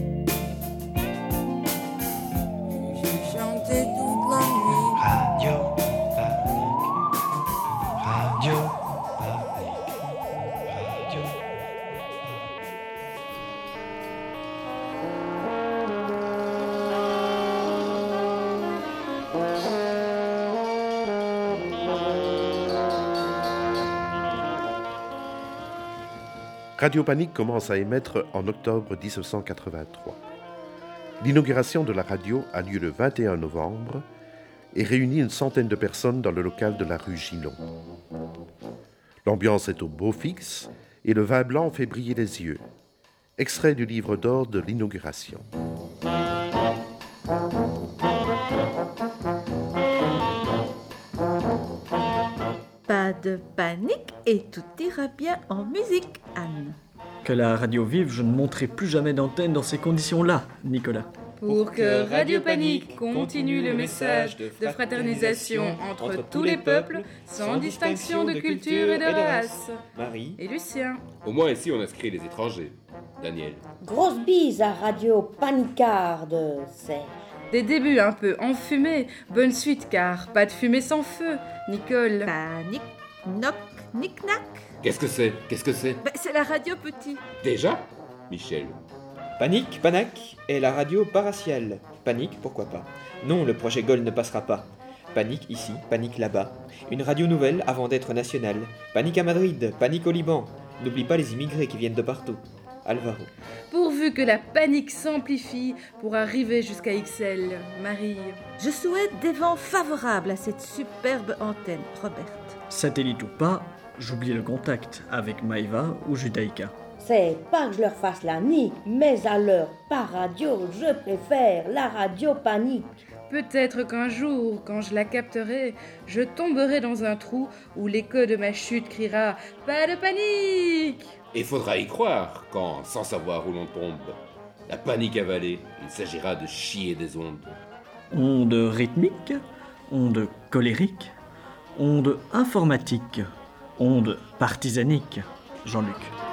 Speaker 1: j'ai chanté toute la nuit.
Speaker 2: Radio Panique, Radio Panique, Radio.
Speaker 6: Radio Panique commence à émettre en octobre dix-neuf cent quatre-vingt-trois. L'inauguration de la radio a lieu le vingt et un novembre et réunit une centaine de personnes dans le local de la rue Gillon. L'ambiance est au beau fixe et le vin blanc fait briller les yeux. Extrait du livre d'or de l'inauguration.
Speaker 16: Pas de panique et tout ira bien en musique, Anne.
Speaker 17: Que la radio vive, je ne monterai plus jamais d'antenne dans ces conditions-là, Nicolas.
Speaker 3: Pour que Radio Panique continue le message de fraternisation entre tous les peuples, sans distinction de culture et de race.
Speaker 18: Marie
Speaker 3: Et Lucien.
Speaker 18: Au moins ici on inscrit les étrangers. Daniel.
Speaker 19: Grosse bise à Radio Panicarde, Serge.
Speaker 3: Des débuts un peu enfumés, bonne suite car pas de fumée sans feu. Nicole.
Speaker 16: Panique, knock, knick-knack.
Speaker 18: Qu'est-ce que c'est Qu'est-ce que c'est
Speaker 3: Bah, c'est la radio, petit.
Speaker 18: Déjà Michel.
Speaker 7: Panique, Panac et la radio paraciale. Panique, pourquoi pas. Non, le projet Gaulle ne passera pas. Panique ici, panique là-bas. Une radio nouvelle avant d'être nationale. Panique à Madrid, panique au Liban. N'oublie pas les immigrés qui viennent de partout. Alvaro.
Speaker 3: Pourvu que la panique s'amplifie pour arriver jusqu'à X L. Marie.
Speaker 16: Je souhaite des vents favorables à cette superbe antenne, Robert.
Speaker 17: Satellite ou pas, j'oublie le contact avec Maïva ou Judaïka.
Speaker 19: C'est pas que je leur fasse la nie, mais alors, par radio, je préfère la radio Panique.
Speaker 3: Peut-être qu'un jour, quand je la capterai, je tomberai dans un trou où l'écho de ma chute criera « Pas de panique !»
Speaker 18: Et faudra y croire quand, sans savoir où l'on tombe, la panique avalée, il s'agira de chier des ondes.
Speaker 17: Ondes rythmiques, ondes colériques, ondes informatiques, ondes partisaniques. Jean-Luc.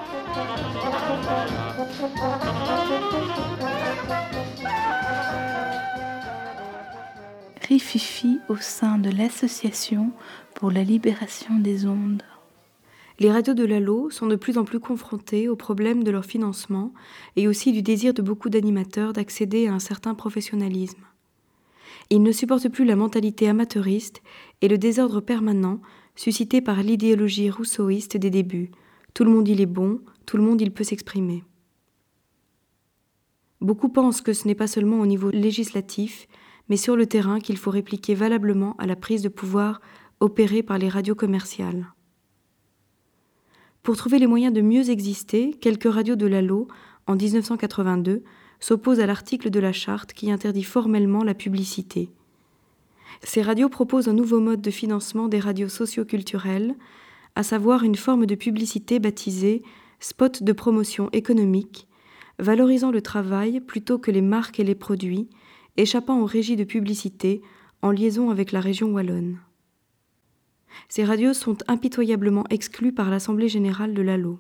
Speaker 3: Rififi au sein de l'Association pour la libération des ondes.
Speaker 4: Les radios de l'A L O sont de plus en plus confrontées au problème de leur financement et aussi du désir de beaucoup d'animateurs d'accéder à un certain professionnalisme. Ils ne supportent plus la mentalité amateuriste et le désordre permanent suscité par l'idéologie rousseauiste des débuts. Tout le monde il est bon, tout le monde il peut s'exprimer. Beaucoup pensent que ce n'est pas seulement au niveau législatif, mais sur le terrain qu'il faut répliquer valablement à la prise de pouvoir opérée par les radios commerciales. Pour trouver les moyens de mieux exister, quelques radios de l'A L O en dix-neuf cent quatre-vingt-deux, s'oppose à l'article de la Charte qui interdit formellement la publicité. Ces radios proposent un nouveau mode de financement des radios socio-culturelles, à savoir une forme de publicité baptisée « spot de promotion économique », valorisant le travail plutôt que les marques et les produits, échappant aux régies de publicité en liaison avec la région wallonne. Ces radios sont impitoyablement exclues par l'Assemblée générale de l'A L O.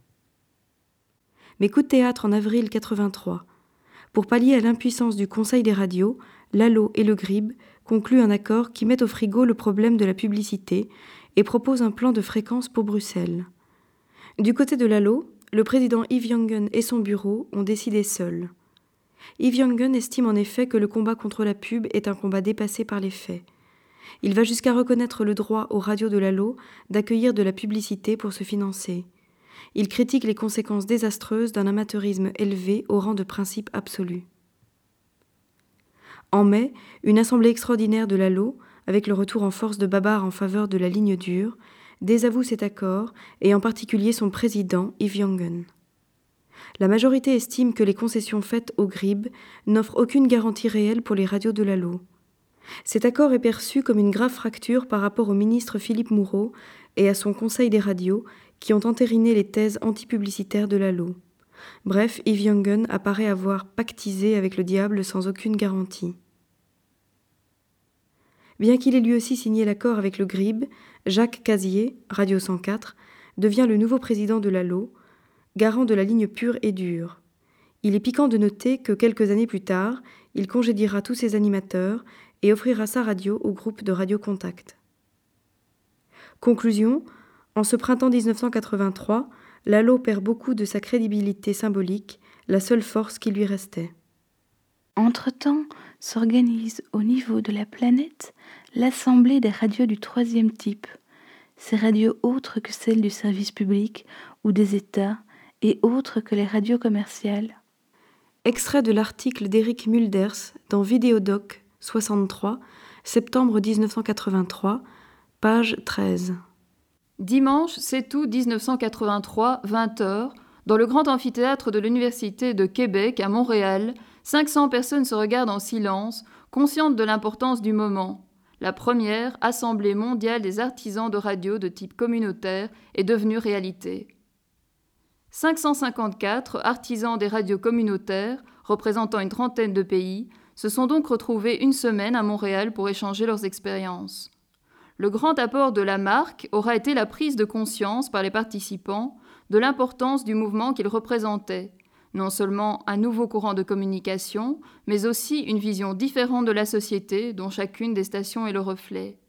Speaker 4: Mais coup de théâtre en avril quatre-vingt-trois. Pour pallier à l'impuissance du Conseil des radios, l'A L O et le G R I B concluent un accord qui met au frigo le problème de la publicité et propose un plan de fréquence pour Bruxelles. Du côté de l'A L O, le président Yves Jongen et son bureau ont décidé seuls. Yves Jongen estime en effet que le combat contre la pub est un combat dépassé par les faits. Il va jusqu'à reconnaître le droit aux radios de l'A L O d'accueillir de la publicité pour se financer. Il critique les conséquences désastreuses d'un amateurisme élevé au rang de principe absolu. En mai, une assemblée extraordinaire de l'A L O, avec le retour en force de Babar en faveur de la ligne dure, désavoue cet accord, et en particulier son président, Yves Jongen. La majorité estime que les concessions faites au G R I B n'offrent aucune garantie réelle pour les radios de l'A L O. Cet accord est perçu comme une grave fracture par rapport au ministre Philippe Moureau et à son conseil des radios qui ont entériné les thèses antipublicitaires de l'A L O. Bref, Yves Jongen apparaît avoir pactisé avec le diable sans aucune garantie. Bien qu'il ait lui aussi signé l'accord avec le G R I B, Jacques Casier, Radio cent quatre, devient le nouveau président de l'A L O, garant de la ligne pure et dure. Il est piquant de noter que quelques années plus tard, il congédiera tous ses animateurs et offrira sa radio au groupe de Radio Contact. Conclusion, en ce printemps dix-neuf cent quatre-vingt-trois, l'A L O perd beaucoup de sa crédibilité symbolique, la seule force qui lui restait.
Speaker 3: Entre-temps, s'organise au niveau de la planète l'Assemblée des radios du troisième type, ces radios autres que celles du service public ou des États et autres que les radios commerciales.
Speaker 4: Extrait de l'article d'Éric Mulders dans Vidéodoc soixante-trois, septembre dix-neuf cent quatre-vingt-trois, page treize.
Speaker 8: Dimanche sept août dix-neuf cent quatre-vingt-trois, vingt heures, dans le grand amphithéâtre de l'Université de Québec à Montréal, cinq cents personnes se regardent en silence, conscientes de l'importance du moment. La première Assemblée mondiale des artisans de radio de type communautaire est devenue réalité. cinq cent cinquante-quatre artisans des radios communautaires, représentant une trentaine de pays, se sont donc retrouvés une semaine à Montréal pour échanger leurs expériences. Le grand apport de la marque aura été la prise de conscience par les participants de l'importance du mouvement qu'ils représentaient, non seulement un nouveau courant de communication, mais aussi une vision différente de la société dont chacune des stations est le reflet.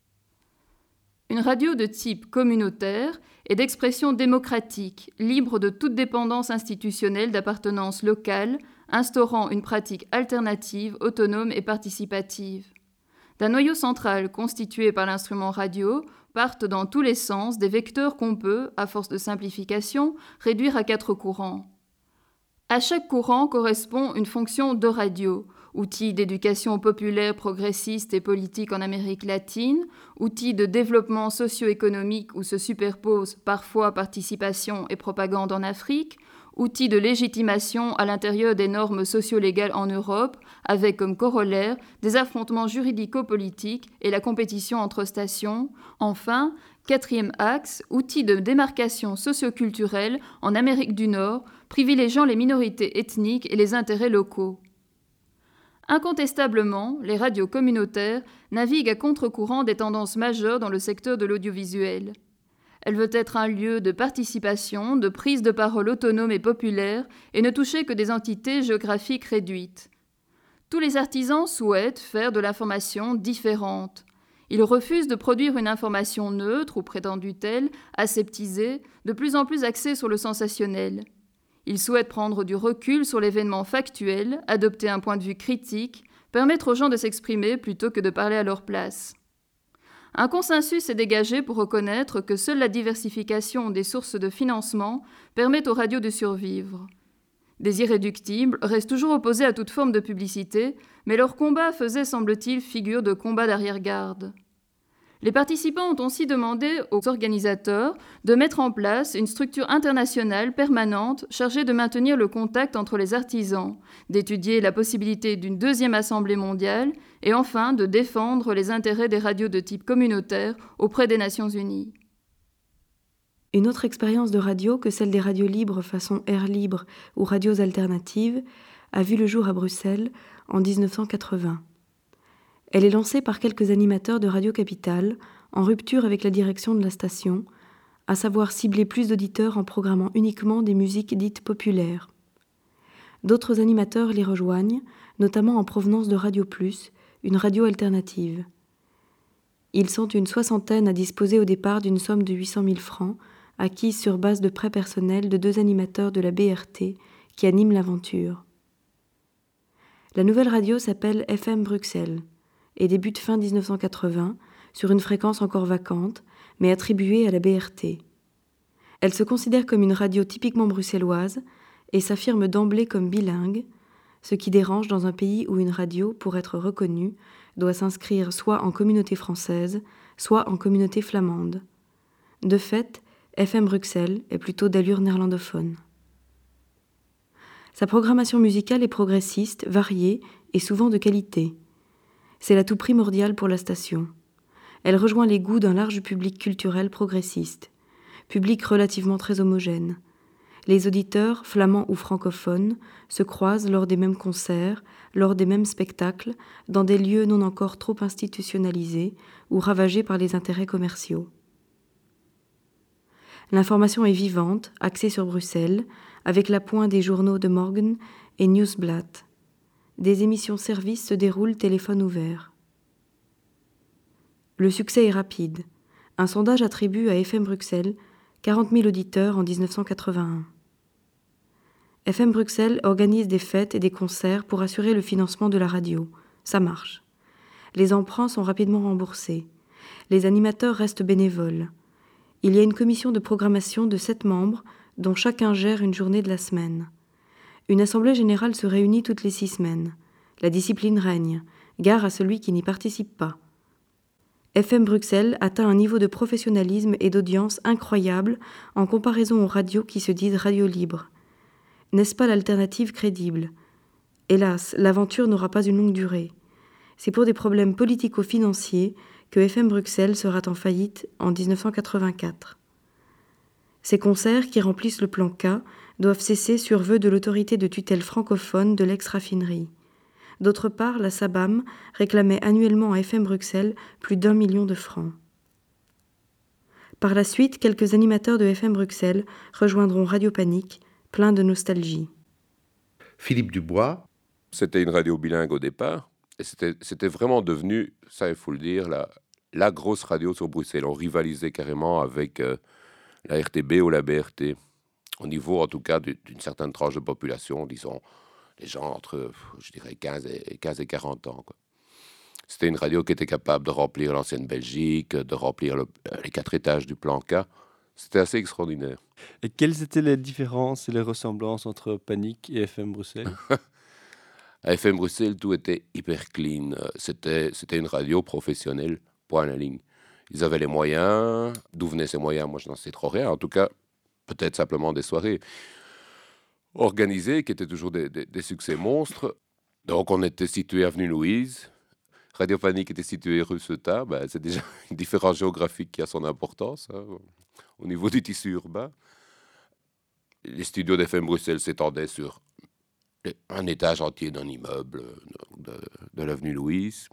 Speaker 8: Une radio de type communautaire est d'expression démocratique, libre de toute dépendance institutionnelle d'appartenance locale, instaurant une pratique alternative, autonome et participative. D'un noyau central constitué par l'instrument radio partent dans tous les sens des vecteurs qu'on peut, à force de simplification, réduire à quatre courants. À chaque courant correspond une fonction de radio, outil d'éducation populaire progressiste et politique en Amérique latine, outil de développement socio-économique où se superposent parfois participation et propagande en Afrique, outil de légitimation à l'intérieur des normes socio-légales en Europe, avec comme corollaire des affrontements juridico-politiques et la compétition entre stations. Enfin, quatrième axe, outil de démarcation socio-culturelle en Amérique du Nord, privilégiant les minorités ethniques et les intérêts locaux. Incontestablement, les radios communautaires naviguent à contre-courant des tendances majeures dans le secteur de l'audiovisuel. Elle veut être un lieu de participation, de prise de parole autonome et populaire, et ne toucher que des entités géographiques réduites. Tous les artisans souhaitent faire de l'information différente. Ils refusent de produire une information neutre ou prétendue telle, aseptisée, de plus en plus axée sur le sensationnel. Ils souhaitent prendre du recul sur l'événement factuel, adopter un point de vue critique, permettre aux gens de s'exprimer plutôt que de parler à leur place. Un consensus est dégagé pour reconnaître que seule la diversification des sources de financement permet aux radios de survivre. Des irréductibles restent toujours opposés à toute forme de publicité, mais leur combat faisait, semble-t-il, figure de combat d'arrière-garde. Les participants ont aussi demandé aux organisateurs de mettre en place une structure internationale permanente chargée de maintenir le contact entre les artisans, d'étudier la possibilité d'une deuxième assemblée mondiale et enfin de défendre les intérêts des radios de type communautaire auprès des Nations Unies.
Speaker 4: Une autre expérience de radio que celle des radios libres façon air libre ou radios alternatives a vu le jour à Bruxelles en dix-neuf cent quatre-vingts. Elle est lancée par quelques animateurs de Radio Capitale, en rupture avec la direction de la station, à savoir cibler plus d'auditeurs en programmant uniquement des musiques dites populaires. D'autres animateurs les rejoignent, notamment en provenance de Radio Plus, une radio alternative. Ils sont une soixantaine à disposer au départ d'une somme de huit cent mille francs, acquise sur base de prêts personnels de deux animateurs de la B R T qui animent l'aventure. La nouvelle radio s'appelle F M Bruxelles et débute fin dix-neuf cent quatre-vingts sur une fréquence encore vacante, mais attribuée à la B R T. Elle se considère comme une radio typiquement bruxelloise et s'affirme d'emblée comme bilingue, ce qui dérange dans un pays où une radio, pour être reconnue, doit s'inscrire soit en communauté française, soit en communauté flamande. De fait, F M Bruxelles est plutôt d'allure néerlandophone. Sa programmation musicale est progressiste, variée et souvent de qualité. C'est l'atout primordial pour la station. Elle rejoint les goûts d'un large public culturel progressiste, public relativement très homogène. Les auditeurs, flamands ou francophones, se croisent lors des mêmes concerts, lors des mêmes spectacles, dans des lieux non encore trop institutionnalisés ou ravagés par les intérêts commerciaux. L'information est vivante, axée sur Bruxelles, avec l'appoint des journaux de Morgen et Nieuwsblad. Des émissions-services se déroulent téléphone ouvert. Le succès est rapide. Un sondage attribue à F M Bruxelles quarante mille auditeurs en dix-neuf cent quatre-vingt-un. F M Bruxelles organise des fêtes et des concerts pour assurer le financement de la radio. Ça marche. Les emprunts sont rapidement remboursés. Les animateurs restent bénévoles. Il y a une commission de programmation de sept membres dont chacun gère une journée de la semaine. Une assemblée générale se réunit toutes les six semaines. La discipline règne. Gare à celui qui n'y participe pas. F M Bruxelles atteint un niveau de professionnalisme et d'audience incroyable en comparaison aux radios qui se disent radio libres. N'est-ce pas l'alternative crédible ? Hélas, l'aventure n'aura pas une longue durée. C'est pour des problèmes politico-financiers que F M Bruxelles sera en faillite en dix-neuf cent quatre-vingt-quatre. Ces concerts, qui remplissent le plan K, doivent cesser sur vœu de l'autorité de tutelle francophone de l'ex-raffinerie. D'autre part, la SABAM réclamait annuellement à F M Bruxelles plus d'un million de francs. Par la suite, quelques animateurs de F M Bruxelles rejoindront Radio Panique, plein de nostalgie.
Speaker 6: Philippe Dubois.
Speaker 20: C'était une radio bilingue au départ, et c'était, c'était vraiment devenu, ça il faut le dire, la, la grosse radio sur Bruxelles. On rivalisait carrément avec euh, la R T B ou la B R T, au niveau en tout cas d'une certaine tranche de population, disons les gens entre, je dirais, quinze et quarante ans, quoi. C'était une radio qui était capable de remplir l'ancienne Belgique, de remplir le, les quatre étages du plan K. C'était assez extraordinaire.
Speaker 10: Et quelles étaient les différences et les ressemblances entre Panique et F M Bruxelles?
Speaker 20: À F M Bruxelles, tout était hyper clean. C'était, c'était une radio professionnelle, point à la ligne. Ils avaient les moyens. D'où venaient ces moyens? Moi, je n'en sais trop rien. En tout cas, peut-être simplement des soirées organisées qui étaient toujours des, des, des succès monstres. Donc, on était situé avenue Louise. Radio Panique était située rue Ceuta. Ben, c'est déjà une différence géographique qui a son importance, hein, au niveau du tissu urbain. Les studios d'F M Bruxelles s'étendaient sur un étage entier d'un immeuble de, de, de l'avenue Louise.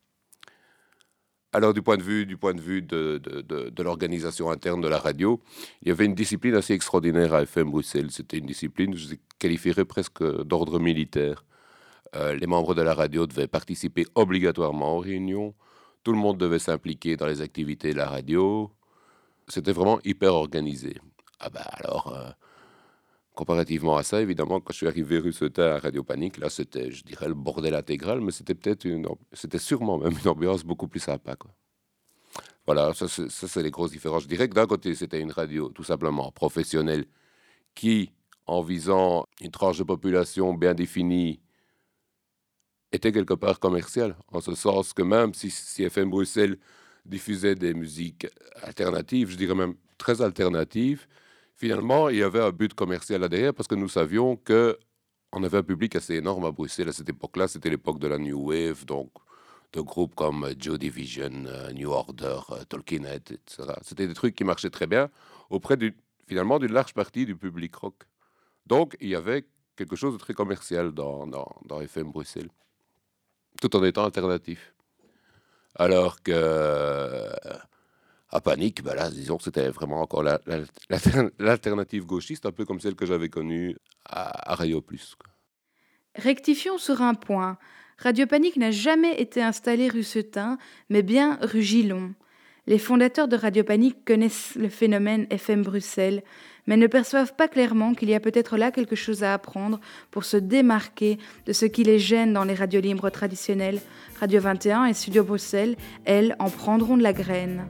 Speaker 20: Alors, du point de vue, du point de, vue de, de, de, de l'organisation interne de la radio, il y avait une discipline assez extraordinaire à F M Bruxelles. C'était une discipline, je qualifierais presque d'ordre militaire. Euh, les membres de la radio devaient participer obligatoirement aux réunions. Tout le monde devait s'impliquer dans les activités de la radio. C'était vraiment hyper organisé. Ah ben alors, euh, comparativement à ça, évidemment, quand je suis arrivé rue Ceuta à Radio Panique, là, c'était, je dirais, le bordel intégral, mais c'était peut-être une, c'était sûrement même une ambiance beaucoup plus sympa, quoi. Voilà, ça c'est, ça, c'est les grosses différences. Je dirais que d'un côté, c'était une radio tout simplement professionnelle qui, en visant une tranche de population bien définie, était quelque part commerciale, en ce sens que même si, si F M Bruxelles diffusait des musiques alternatives, je dirais même très alternatives. Finalement, il y avait un but commercial derrière parce que nous savions qu'on avait un public assez énorme à Bruxelles à cette époque-là. C'était l'époque de la New Wave, donc de groupes comme Joy Division, New Order, Talking Head, et cetera. C'était des trucs qui marchaient très bien auprès du, finalement d'une large partie du public rock. Donc, il y avait quelque chose de très commercial dans, dans, dans F M Bruxelles, tout en étant alternatif. Alors que à Panic, ben là, disons que c'était vraiment encore la, la, la, l'alternative gauchiste, un peu comme celle que j'avais connue à, à Radio Plus.
Speaker 3: Rectifions sur un point. Radio Panic n'a jamais été installé rue Setain, mais bien rue Gillon. Les fondateurs de Radio Panic connaissent le phénomène F M Bruxelles, mais ne perçoivent pas clairement qu'il y a peut-être là quelque chose à apprendre pour se démarquer de ce qui les gêne dans les radios libres traditionnelles. Radio vingt et un et Studio Bruxelles, elles, en prendront de la graine.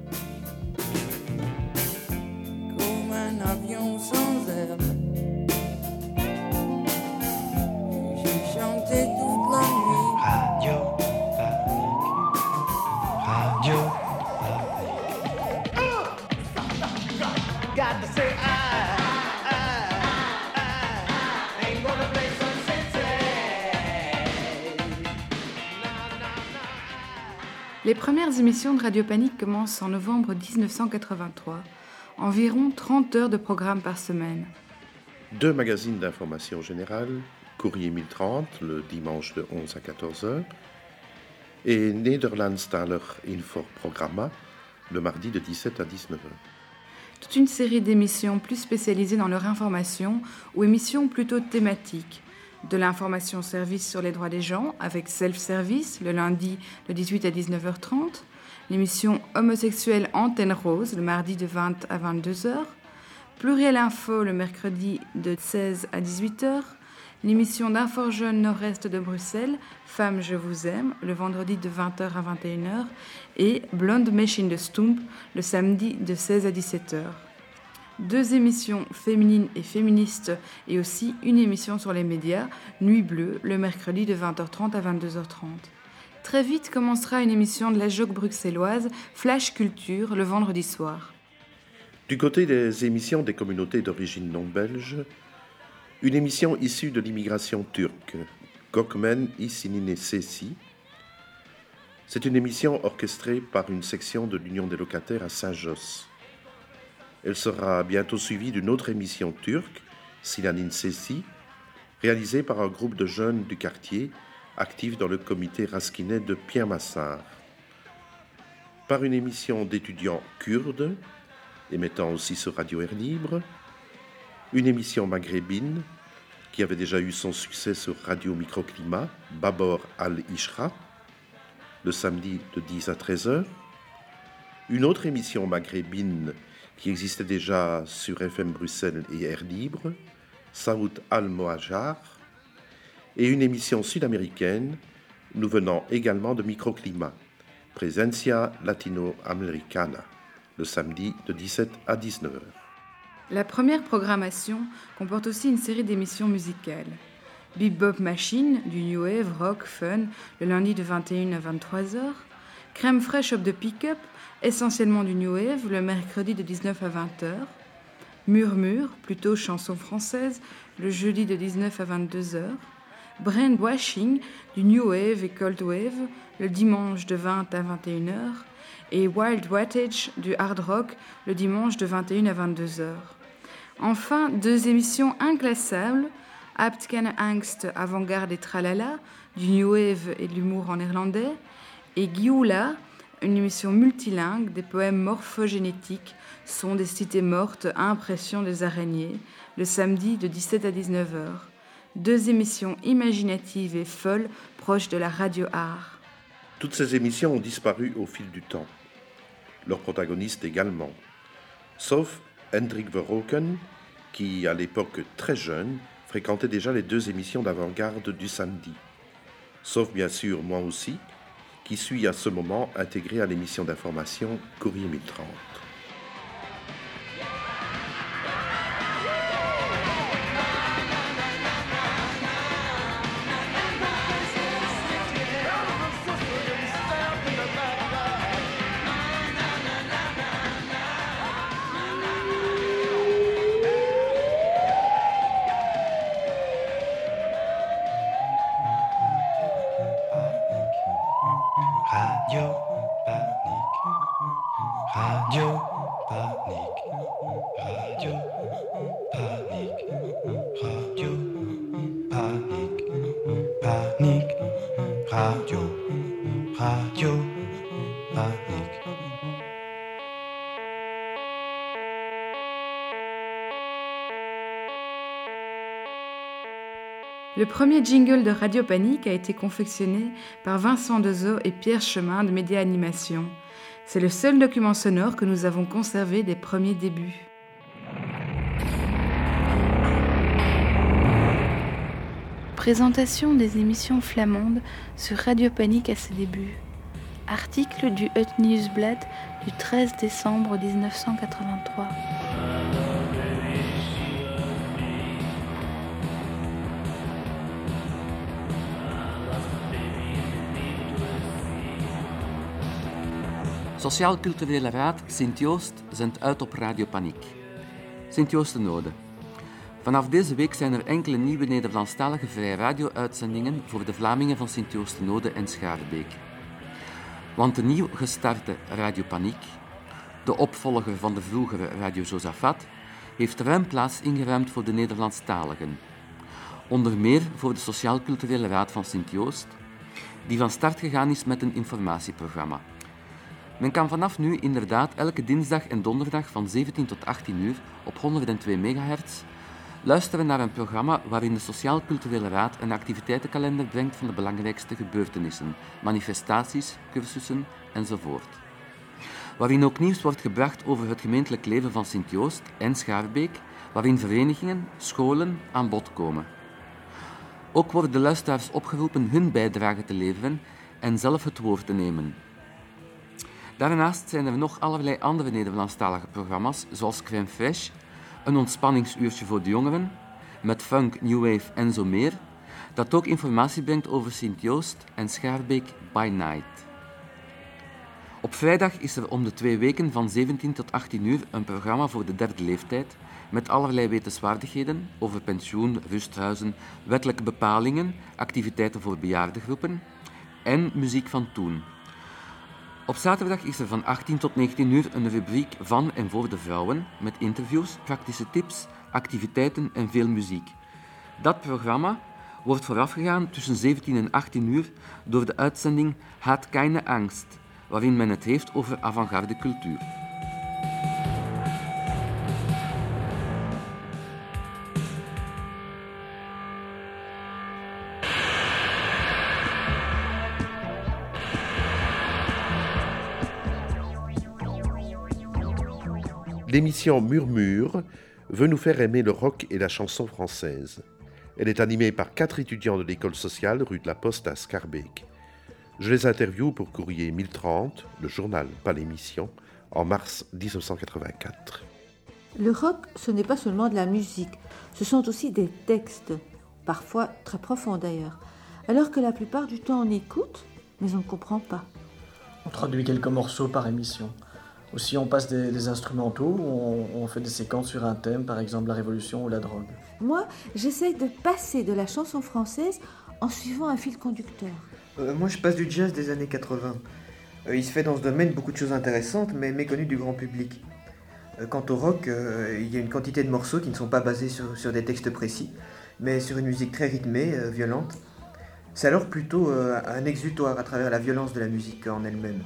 Speaker 1: Comme un avion sans aile, j'ai chanté toute la nuit.
Speaker 2: Radio Panic, Radio
Speaker 1: Got to say I, I, I, I ain't gonna play some
Speaker 3: Les premières émissions de Radio Panic commencent en novembre dix-neuf cent quatre-vingt-trois, environ trente heures de programme par semaine.
Speaker 6: Deux magazines d'information générale, Courrier mille trente, le dimanche de onze à quatorze heures, et Nederlandstaler Infoprogramma, le mardi de dix-sept à dix-neuf heures.
Speaker 3: Toute une série d'émissions plus spécialisées dans leur information ou émissions plutôt thématiques. De l'information service sur les droits des gens avec Self-Service le lundi de dix-huit à dix-neuf heures trente, l'émission Homosexuelle Antenne Rose le mardi de vingt à vingt-deux heures, Pluriel Info le mercredi de seize à dix-huit heures, l'émission d'Info-Jeune Nord-Est de Bruxelles, Femmes, je vous aime, le vendredi de vingt heures à vingt et une heures, et Blonde Machine de Stump, le samedi de seize à dix-sept heures. Deux émissions féminines et féministes, et aussi une émission sur les médias, Nuit Bleue, le mercredi de vingt heures trente à vingt-deux heures trente. Très vite commencera une émission de la joke bruxelloise, Flash Culture, le vendredi soir.
Speaker 6: Du côté des émissions des communautés d'origine non belge, une émission issue de l'immigration turque, Gökmen İsinine Sesi. C'est une émission orchestrée par une section de l'Union des locataires à Saint-Josse. Elle sera bientôt suivie d'une autre émission turque, Silanin Sesi, réalisée par un groupe de jeunes du quartier actifs dans le comité raskinet de Pierre Massard. Par une émission d'étudiants kurdes, émettant aussi sur Radio Air Libre, une émission maghrébine qui avait déjà eu son succès sur Radio Microclimat, Babor Al-Ishra, le samedi de dix à treize heures, une autre émission maghrébine qui existait déjà sur F M Bruxelles et Air Libre, Saoud Al-Mohajar, et une émission sud-américaine nous venant également de Microclimat, Presencia Latino-Americana, le samedi de dix-sept à dix-neuf heures.
Speaker 3: La première programmation comporte aussi une série d'émissions musicales. Bebop Machine, du New Wave, Rock, Fun, le lundi de vingt et une à vingt-trois heures. Crème fraîche Up de Pick-up, essentiellement du New Wave, le mercredi de dix-neuf à vingt heures. Murmure, plutôt chanson française, le jeudi de dix-neuf à vingt-deux heures. Brainwashing, du New Wave et Cold Wave, le dimanche de vingt à vingt et une heures. Et Wild Wattage, du hard rock, le dimanche de vingt et une à vingt-deux heures. Enfin, deux émissions inclassables, Aptkene Angst, avant-garde et tralala, du New Wave et de l'humour en néerlandais, et Gioula, une émission multilingue, des poèmes morphogénétiques, sont des cités mortes, impression des araignées, le samedi de dix-sept à dix-neuf heures. Deux émissions imaginatives et folles, proches de la radio art.
Speaker 6: Toutes ces émissions ont disparu au fil du temps. Leurs protagonistes également. Sauf Hendrik Verhoeken, qui, à l'époque très jeune, fréquentait déjà les deux émissions d'avant-garde du samedi. Sauf bien sûr moi aussi, qui suis à ce moment intégré à l'émission d'information Courrier mille trente.
Speaker 2: Radio Panique, Radio Panique, Radio Panique, Panique, Radio, Radio Panique.
Speaker 3: Le premier jingle de Radio Panique a été confectionné par Vincent Dezeau et Pierre Chemin de Média Animation. C'est le seul document sonore que nous avons conservé des premiers débuts. Présentation des émissions flamandes sur Radio Panique à ses débuts. Article du Het Nieuwsblad du treize décembre dix-neuf cent quatre-vingt-trois.
Speaker 21: Sociaal-Culturele Raad Sint-Joost zendt uit op Radio Paniek. Sint-Joostenode. Vanaf deze week zijn er enkele nieuwe Nederlandstalige vrije radio-uitzendingen voor de Vlamingen van Sint-Joostenode en Schaarbeek. Want de nieuw gestarte Radio Paniek, de opvolger van de vroegere Radio Josaphat, heeft ruim plaats ingeruimd voor de Nederlandstaligen. Onder meer voor de Sociaal-Culturele Raad van Sint-Joost, die van start gegaan is met een informatieprogramma. Men kan vanaf nu inderdaad elke dinsdag en donderdag van zeventien tot achttien uur op honderdtwee megahertz luisteren naar een programma waarin de Sociaal-Culturele Raad een activiteitenkalender brengt van de belangrijkste gebeurtenissen, manifestaties, cursussen enzovoort. Waarin ook nieuws wordt gebracht over het gemeentelijk leven van Sint-Joost en Schaarbeek, waarin verenigingen, scholen aan bod komen. Ook worden de luisteraars opgeroepen hun bijdrage te leveren en zelf het woord te nemen. Daarnaast zijn er nog allerlei andere Nederlandstalige programma's, zoals Crème Fraîche, een ontspanningsuurtje voor de jongeren, met funk, new wave en zo meer, dat ook informatie brengt over Sint-Joost en Schaarbeek by night. Op vrijdag is er om de twee weken van zeventien tot achttien uur een programma voor de derde leeftijd, met allerlei wetenswaardigheden over pensioen, rusthuizen, wettelijke bepalingen, activiteiten voor bejaardengroepen en muziek van toen. Op zaterdag is er van achttien tot negentien uur een rubriek van en voor de vrouwen met interviews, praktische tips, activiteiten en veel muziek. Dat programma wordt voorafgegaan tussen zeventien en achttien uur door de uitzending Hat keine Angst, waarin men het heeft over avant-garde cultuur.
Speaker 6: L'émission Murmure veut nous faire aimer le rock et la chanson française. Elle est animée par quatre étudiants de l'école sociale rue de la Poste à Schaarbeek. Je les interviewe pour Courrier mille trente, le journal, pas l'émission, en mars dix-neuf cent quatre-vingt-quatre.
Speaker 16: Le rock, ce n'est pas seulement de la musique, ce sont aussi des textes, parfois très profonds d'ailleurs, alors que la plupart du temps on écoute, mais on ne comprend pas.
Speaker 17: On traduit quelques morceaux par émission. Aussi, on passe des, des instrumentaux, on, on fait des séquences sur un thème, par exemple la révolution ou la drogue.
Speaker 16: Moi, j'essaye de passer de la chanson française en suivant un fil conducteur.
Speaker 7: Euh, moi, je passe du jazz des années quatre-vingts. Euh, il se fait dans ce domaine beaucoup de choses intéressantes, mais méconnues du grand public. Euh, quant au rock, euh, il y a une quantité de morceaux qui ne sont pas basés sur, sur des textes précis, mais sur une musique très rythmée, euh, violente. C'est alors plutôt euh, un exutoire à travers la violence de la musique en elle-même.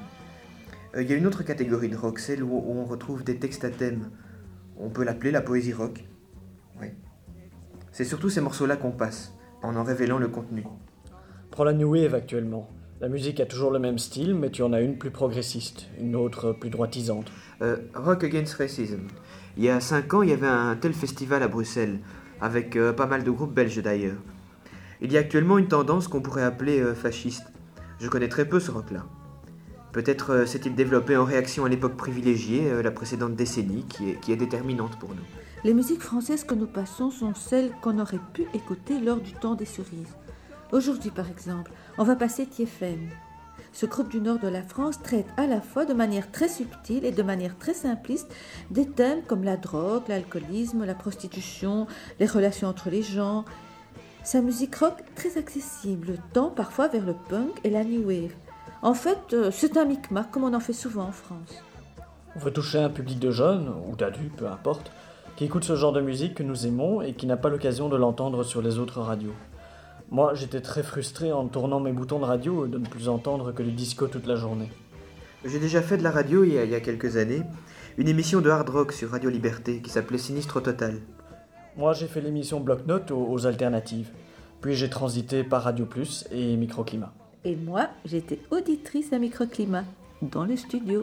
Speaker 7: Il y a une autre catégorie de rock, celle où on retrouve des textes à thème. On peut l'appeler la poésie rock. Oui. C'est surtout ces morceaux-là qu'on passe, en en révélant le contenu.
Speaker 17: Prends la New Wave actuellement. La musique a toujours le même style, mais tu en as une plus progressiste, une autre plus droitisante.
Speaker 7: Euh, Rock Against Racism. Il y a cinq ans, il y avait un tel festival à Bruxelles, avec euh, pas mal de groupes belges d'ailleurs. Il y a actuellement une tendance qu'on pourrait appeler euh, fasciste. Je connais très peu ce rock-là. Peut-être euh, s'est-il développé en réaction à l'époque privilégiée, euh, la précédente décennie, qui est, qui est déterminante pour nous.
Speaker 16: Les musiques françaises que nous passons sont celles qu'on aurait pu écouter lors du temps des cerises. Aujourd'hui, par exemple, on va passer Thiefem. Ce groupe du nord de la France traite à la fois de manière très subtile et de manière très simpliste des thèmes comme la drogue, l'alcoolisme, la prostitution, les relations entre les gens. Sa musique rock très accessible, tend parfois vers le punk et la new wave. En fait, c'est un micmac comme on en fait souvent en France.
Speaker 17: On veut toucher un public de jeunes, ou d'adultes, peu importe, qui écoute ce genre de musique que nous aimons et qui n'a pas l'occasion de l'entendre sur les autres radios. Moi, j'étais très frustré en tournant mes boutons de radio de ne plus entendre que du disco toute la journée.
Speaker 7: J'ai déjà fait de la radio il y a, il y a quelques années, une émission de hard rock sur Radio Liberté qui s'appelait Sinistre Total.
Speaker 17: Moi, j'ai fait l'émission Bloc-Notes aux, aux alternatives. Puis j'ai transité par Radio Plus et Microclimat.
Speaker 16: Et moi, j'étais auditrice à Microclimat, dans le studio.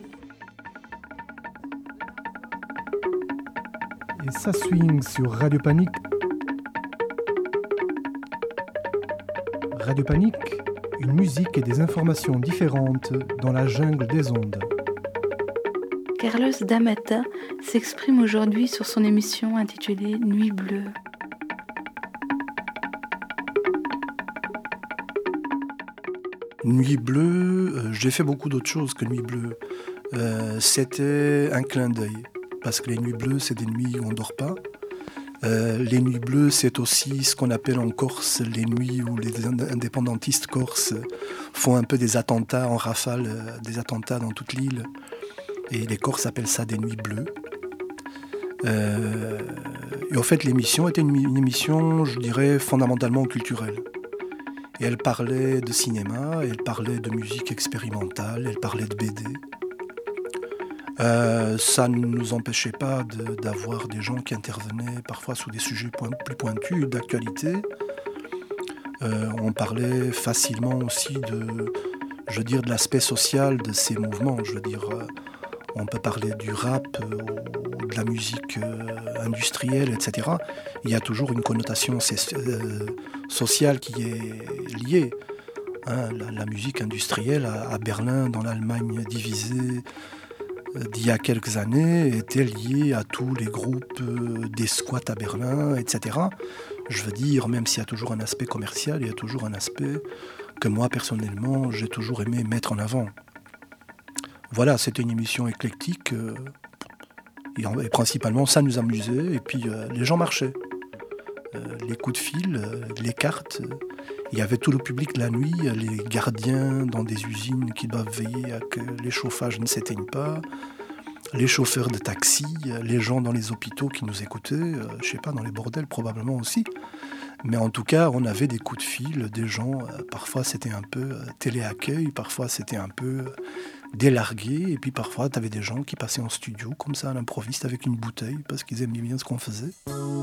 Speaker 14: Et ça swing sur Radio Panique. Radio Panique, une musique et des informations différentes dans la jungle des ondes.
Speaker 3: Carlos D'Amata s'exprime aujourd'hui sur son émission intitulée Nuit bleue.
Speaker 11: Nuit bleue, euh, j'ai fait beaucoup d'autres choses que Nuit bleue. Euh, c'était un clin d'œil, parce que les nuits bleues, c'est des nuits où on ne dort pas. Euh, les nuits bleues, c'est aussi ce qu'on appelle en Corse les nuits où les indépendantistes corses font un peu des attentats en rafale, euh, des attentats dans toute l'île. Et les Corses appellent ça des nuits bleues. Euh, et en fait, l'émission était une, une émission, je dirais, fondamentalement culturelle. Et elle parlait de cinéma, elle parlait de musique expérimentale, elle parlait de B D. Euh, ça ne nous empêchait pas de, d'avoir des gens qui intervenaient parfois sur des sujets point, plus pointus, d'actualité. Euh, on parlait facilement aussi de, je veux dire, de l'aspect social de ces mouvements. Je veux dire, euh, on peut parler du rap, euh, ou de la musique euh, industrielle, et cetera. Il y a toujours une connotation euh, sociale qui est liée. Hein, la, la musique industrielle à, à Berlin, dans l'Allemagne divisée, d'il y a quelques années, était lié à tous les groupes des squats à Berlin, et cetera. Je veux dire, même s'il y a toujours un aspect commercial, il y a toujours un aspect que moi, personnellement, j'ai toujours aimé mettre en avant. Voilà, c'était une émission éclectique, euh, et, et principalement, ça nous amusait, et puis euh, les gens marchaient. Euh, les coups de fil, euh, les cartes... Euh, Il y avait tout le public la nuit, les gardiens dans des usines qui doivent veiller à que les chauffages ne s'éteignent pas, les chauffeurs de taxi, les gens dans les hôpitaux qui nous écoutaient, euh, je sais pas, dans les bordels probablement aussi. Mais en tout cas, on avait des coups de fil, des gens, euh, parfois c'était un peu euh, télé-accueil, parfois c'était un peu euh, délargué, et puis parfois tu avais des gens qui passaient en studio, comme ça à l'improviste, avec une bouteille, parce qu'ils aimaient bien ce qu'on faisait.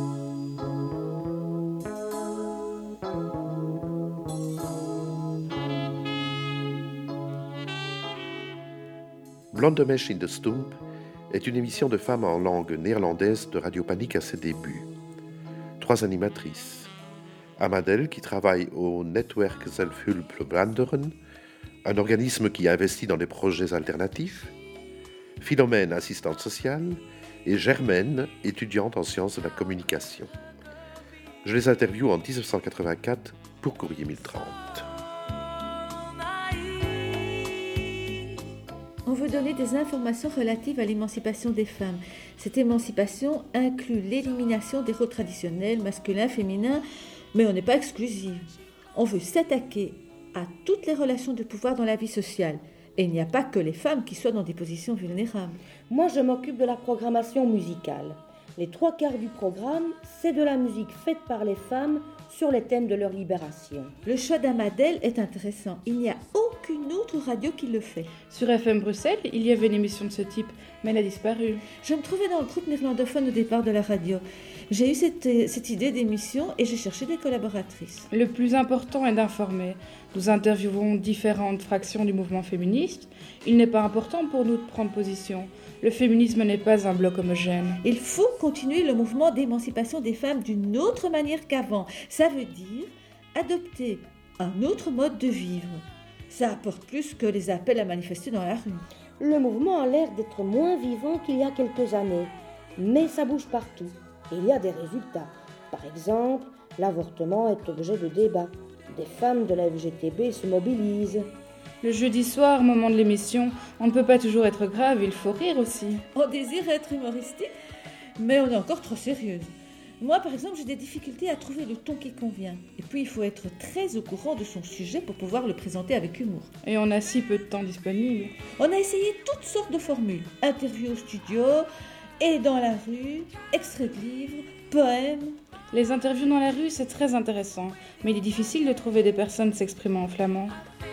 Speaker 6: Blonde Mesh in the Stump est une émission de femmes en langue néerlandaise de Radio Panique à ses débuts. Trois animatrices. Amadel, qui travaille au Netwerk Zelfhulp Vlaanderen, un organisme qui investit dans des projets alternatifs. Philomène, assistante sociale. Et Germaine, étudiante en sciences de la communication. Je les interviewe en dix-neuf cent quatre-vingt-quatre pour Courrier mille trente.
Speaker 16: On veut donner des informations relatives à l'émancipation des femmes. Cette émancipation inclut l'élimination des rôles traditionnels, masculins, féminins, mais on n'est pas exclusive. On veut s'attaquer à toutes les relations de pouvoir dans la vie sociale. Et il n'y a pas que les femmes qui soient dans des positions vulnérables.
Speaker 19: Moi, je m'occupe de la programmation musicale. Les trois quarts du programme, c'est de la musique faite par les femmes sur les thèmes de leur libération.
Speaker 16: Le choix d'Amadel est intéressant. Il n'y a aucune autre radio qui le fait.
Speaker 3: Sur F M Bruxelles, il y avait une émission de ce type, mais elle a disparu.
Speaker 16: Je me trouvais dans le groupe néerlandophone au départ de la radio. J'ai eu cette, cette idée d'émission et j'ai cherché des collaboratrices.
Speaker 3: Le plus important est d'informer. Nous interviewons différentes fractions du mouvement féministe. Il n'est pas important pour nous de prendre position. Le féminisme n'est pas un bloc homogène.
Speaker 16: Il faut continuer le mouvement d'émancipation des femmes d'une autre manière qu'avant. Ça veut dire adopter un autre mode de vivre. Ça apporte plus que les appels à manifester dans la rue.
Speaker 19: Le mouvement a l'air d'être moins vivant qu'il y a quelques années, mais ça bouge partout. Et il y a des résultats. Par exemple, l'avortement est objet de débat. Des femmes de la F G T B se mobilisent.
Speaker 3: Le jeudi soir, moment de l'émission, on ne peut pas toujours être grave, il faut rire aussi.
Speaker 16: On désire être humoristique, mais on est encore trop sérieuse. Moi, par exemple, j'ai des difficultés à trouver le ton qui convient. Et puis, il faut être très au courant de son sujet pour pouvoir le présenter avec humour.
Speaker 3: Et on a si peu de temps disponible.
Speaker 16: On a essayé toutes sortes de formules. Interview au studio, et dans la rue, extraits de livres, poèmes.
Speaker 3: Les interviews dans la rue, c'est très intéressant. Mais il est difficile de trouver des personnes s'exprimant en flamand.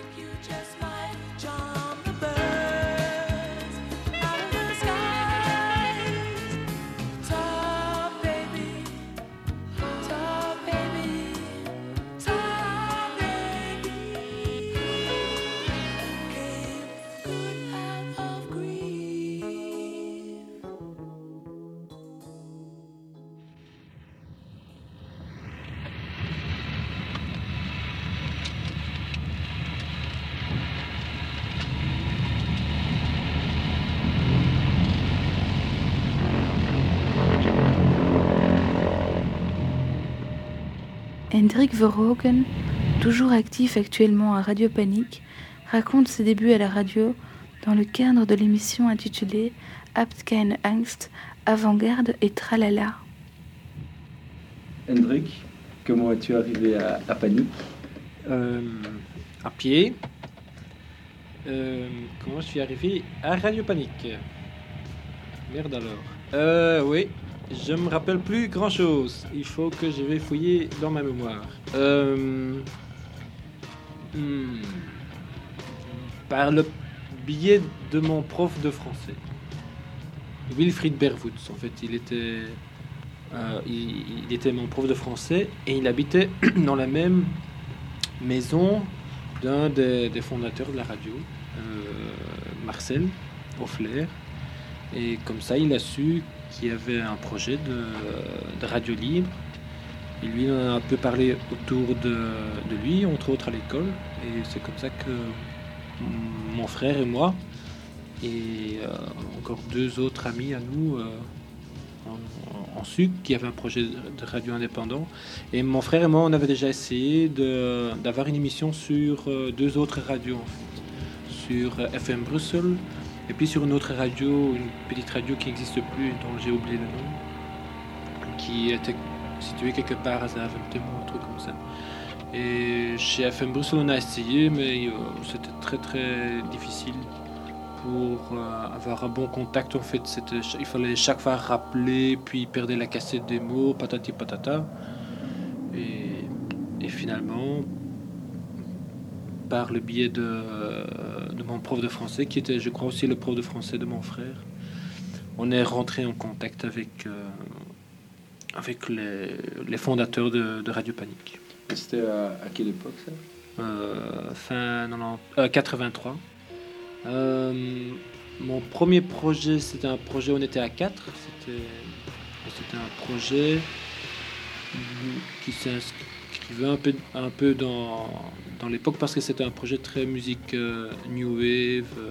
Speaker 3: Hendrik Verhoogen, toujours actif actuellement à Radio Panique, raconte ses débuts à la radio dans le cadre de l'émission intitulée Habt keine Angst, Avant-garde et Tralala.
Speaker 5: Hendrik, comment es-tu arrivé à, à Panique
Speaker 22: euh, À pied. Euh, comment je suis arrivé à Radio Panique Merde alors. Euh, oui. Je me rappelle plus grand chose. Il faut que je vais fouiller dans ma mémoire. Euh... Hmm. Par le biais de mon prof de français. Wilfried Berwoods, en fait, il était, euh, il, il était mon prof de français et il habitait dans la même maison d'un des, des fondateurs de la radio, euh, Marcel Offler. Et comme ça, il a su qu'il y avait un projet de, de radio libre. Et lui, on a un peu parlé autour de, de lui, entre autres à l'école. Et c'est comme ça que mon frère et moi, et euh, encore deux autres amis à nous, euh, en, en Sucre, qui avaient un projet de radio indépendant. Et mon frère et moi, on avait déjà essayé de, d'avoir une émission sur euh, deux autres radios, en fait. Sur euh, F M Bruxelles, et puis sur une autre radio, une petite radio qui n'existe plus, dont j'ai oublié le nom, qui était située quelque part à Zaventem ou un truc comme ça. Et chez F M Bruxelles, on a essayé, mais euh, c'était très très difficile pour euh, avoir un bon contact. En fait, c'était, il fallait chaque fois rappeler, puis perdre la cassette des mots, patati patata. Et, et finalement, par le biais de, de mon prof de français, qui était, je crois, aussi le prof de français de mon frère, on est rentré en contact avec, euh, avec les, les fondateurs de, de Radio Panique.
Speaker 5: C'était à, à quelle époque, ça
Speaker 22: euh, Fin quatre-vingt-trois. Euh, quatre-vingt-trois. Euh, mon premier projet, c'était un projet, on était à quatre. C'était, c'était un projet qui s'inscrivait un peu, un peu dans, dans l'époque, parce que c'était un projet très musique euh, New Wave, euh,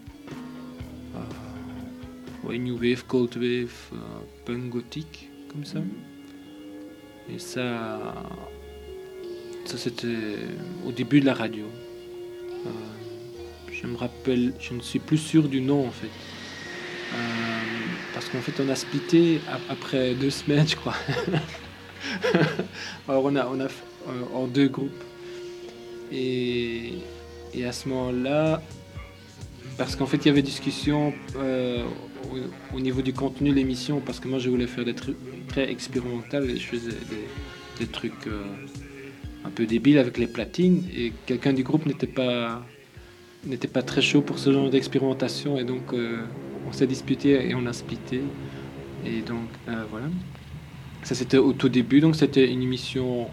Speaker 22: euh, ouais, New Wave, Cold Wave, euh, punk gothique, comme ça. Et ça... Ça, c'était au début de la radio. Euh, je me rappelle, je ne suis plus sûr du nom, en fait. Euh, parce qu'en fait, on a splitté après deux semaines, je crois. Alors, on a, on a fait euh, en deux groupes. Et, et à ce moment-là, parce qu'en fait, il y avait discussion euh, au, au niveau du contenu de l'émission, parce que moi, je voulais faire des trucs très expérimentaux et je faisais des, des trucs... Euh, un peu débile avec les platines, et quelqu'un du groupe n'était pas n'était pas très chaud pour ce genre d'expérimentation, et donc euh, on s'est disputé et on a splitté, et donc euh, voilà, ça c'était au tout début. Donc c'était une émission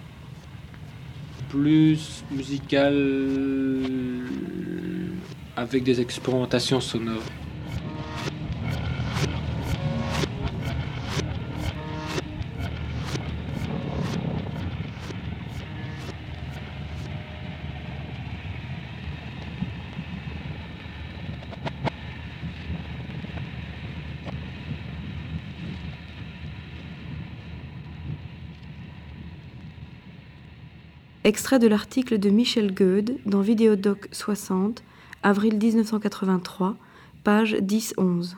Speaker 22: plus musicale avec des expérimentations sonores.
Speaker 4: Extrait de l'article de Michel Goede dans Vidéodoc soixante, avril dix-neuf cent quatre-vingt-trois, page dix onze.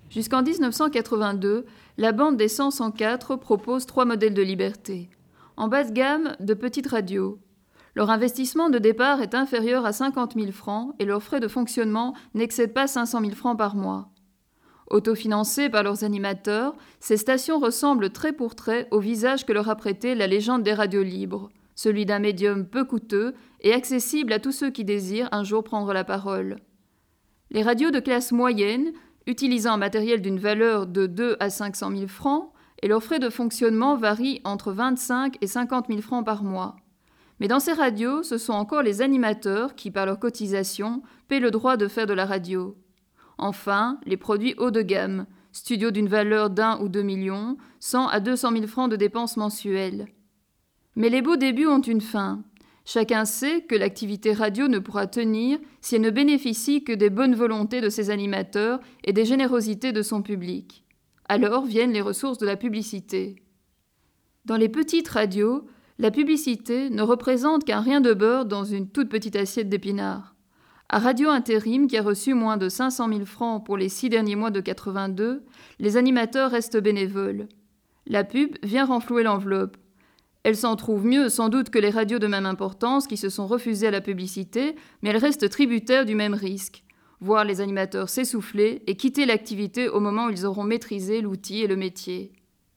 Speaker 8: Jusqu'en dix-neuf cent quatre-vingt-deux, la bande des cent cent quatre propose trois modèles de liberté. En bas de gamme, de petites radios. Leur investissement de départ est inférieur à cinquante mille francs et leurs frais de fonctionnement n'excèdent pas cinq cent mille francs par mois. Autofinancées par leurs animateurs, ces stations ressemblent trait pour trait au visage que leur a prêté la légende des radios libres, celui d'un médium peu coûteux et accessible à tous ceux qui désirent un jour prendre la parole. Les radios de classe moyenne, utilisant un matériel d'une valeur de deux à cinq cent mille francs, et leurs frais de fonctionnement varient entre vingt-cinq et cinquante mille francs par mois. Mais dans ces radios, ce sont encore les animateurs qui, par leur cotisation, paient le droit de faire de la radio. Enfin, les produits haut de gamme, studios d'une valeur d'un ou deux millions, cent à deux cent mille francs de dépenses mensuelles. Mais les beaux débuts ont une fin. Chacun sait que l'activité radio ne pourra tenir si elle ne bénéficie que des bonnes volontés de ses animateurs et des générosités de son public. Alors viennent les ressources de la publicité. Dans les petites radios, la publicité ne représente qu'un rien de beurre dans une toute petite assiette d'épinards. À Radio Intérim, qui a reçu moins de cinq cent mille francs pour les six derniers mois de quatre-vingt-deux, les animateurs restent bénévoles. La pub vient renflouer l'enveloppe. Elle s'en trouve mieux sans doute que les radios de même importance qui se sont refusées à la publicité, mais elle reste tributaire du même risque. Voir les animateurs s'essouffler et quitter l'activité au moment où ils auront maîtrisé l'outil et le métier.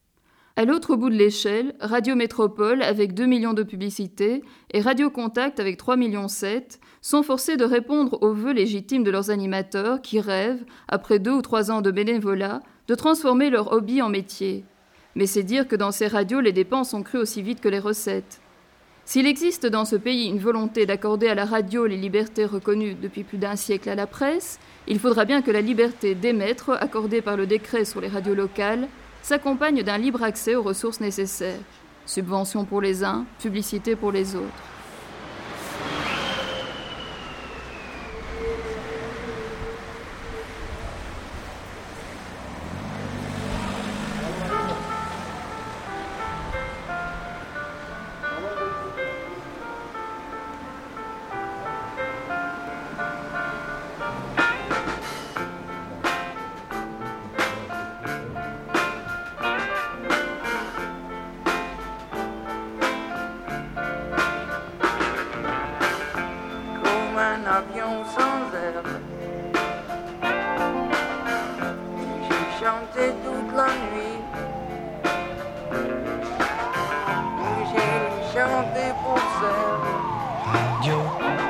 Speaker 8: À l'autre bout de l'échelle, Radio Métropole, avec deux millions de publicités, et Radio Contact, avec trois virgule sept millions, sont forcés de répondre aux vœux légitimes de leurs animateurs qui rêvent, après deux ou trois ans de bénévolat, de transformer leur hobby en métier. Mais c'est dire que dans ces radios, les dépenses ont cru aussi vite que les recettes. S'il existe dans ce pays une volonté d'accorder à la radio les libertés reconnues depuis plus d'un siècle à la presse, il faudra bien que la liberté d'émettre, accordée par le décret sur les radios locales, s'accompagne d'un libre accès aux ressources nécessaires. Subventions pour les uns, publicité pour les autres.
Speaker 1: avion sans air. J'ai chanté toute la nuit. J'ai chanté pour ça.
Speaker 2: Radio,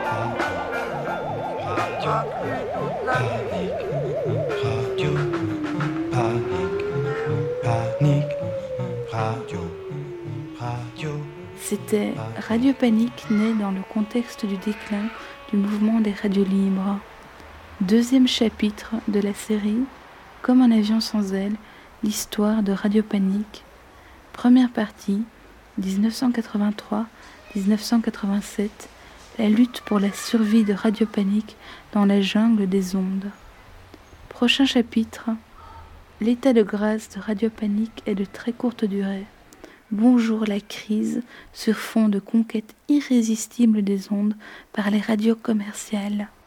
Speaker 1: radio, toute la nuit.
Speaker 2: radio, panique, panique, radio, radio.
Speaker 3: C'était Radio Panique, né dans le contexte du déclin du mouvement des radios libres. Deuxième chapitre de la série Comme un avion sans aile, l'histoire de Radio Panique. Première partie, dix-neuf cent quatre-vingt-trois à dix-neuf cent quatre-vingt-sept, la lutte pour la survie de Radio Panique dans la jungle des ondes. Prochain chapitre, l'état de grâce de Radio Panique est de très courte durée. Bonjour la crise sur fond de conquête irrésistible des ondes par les radios commerciales.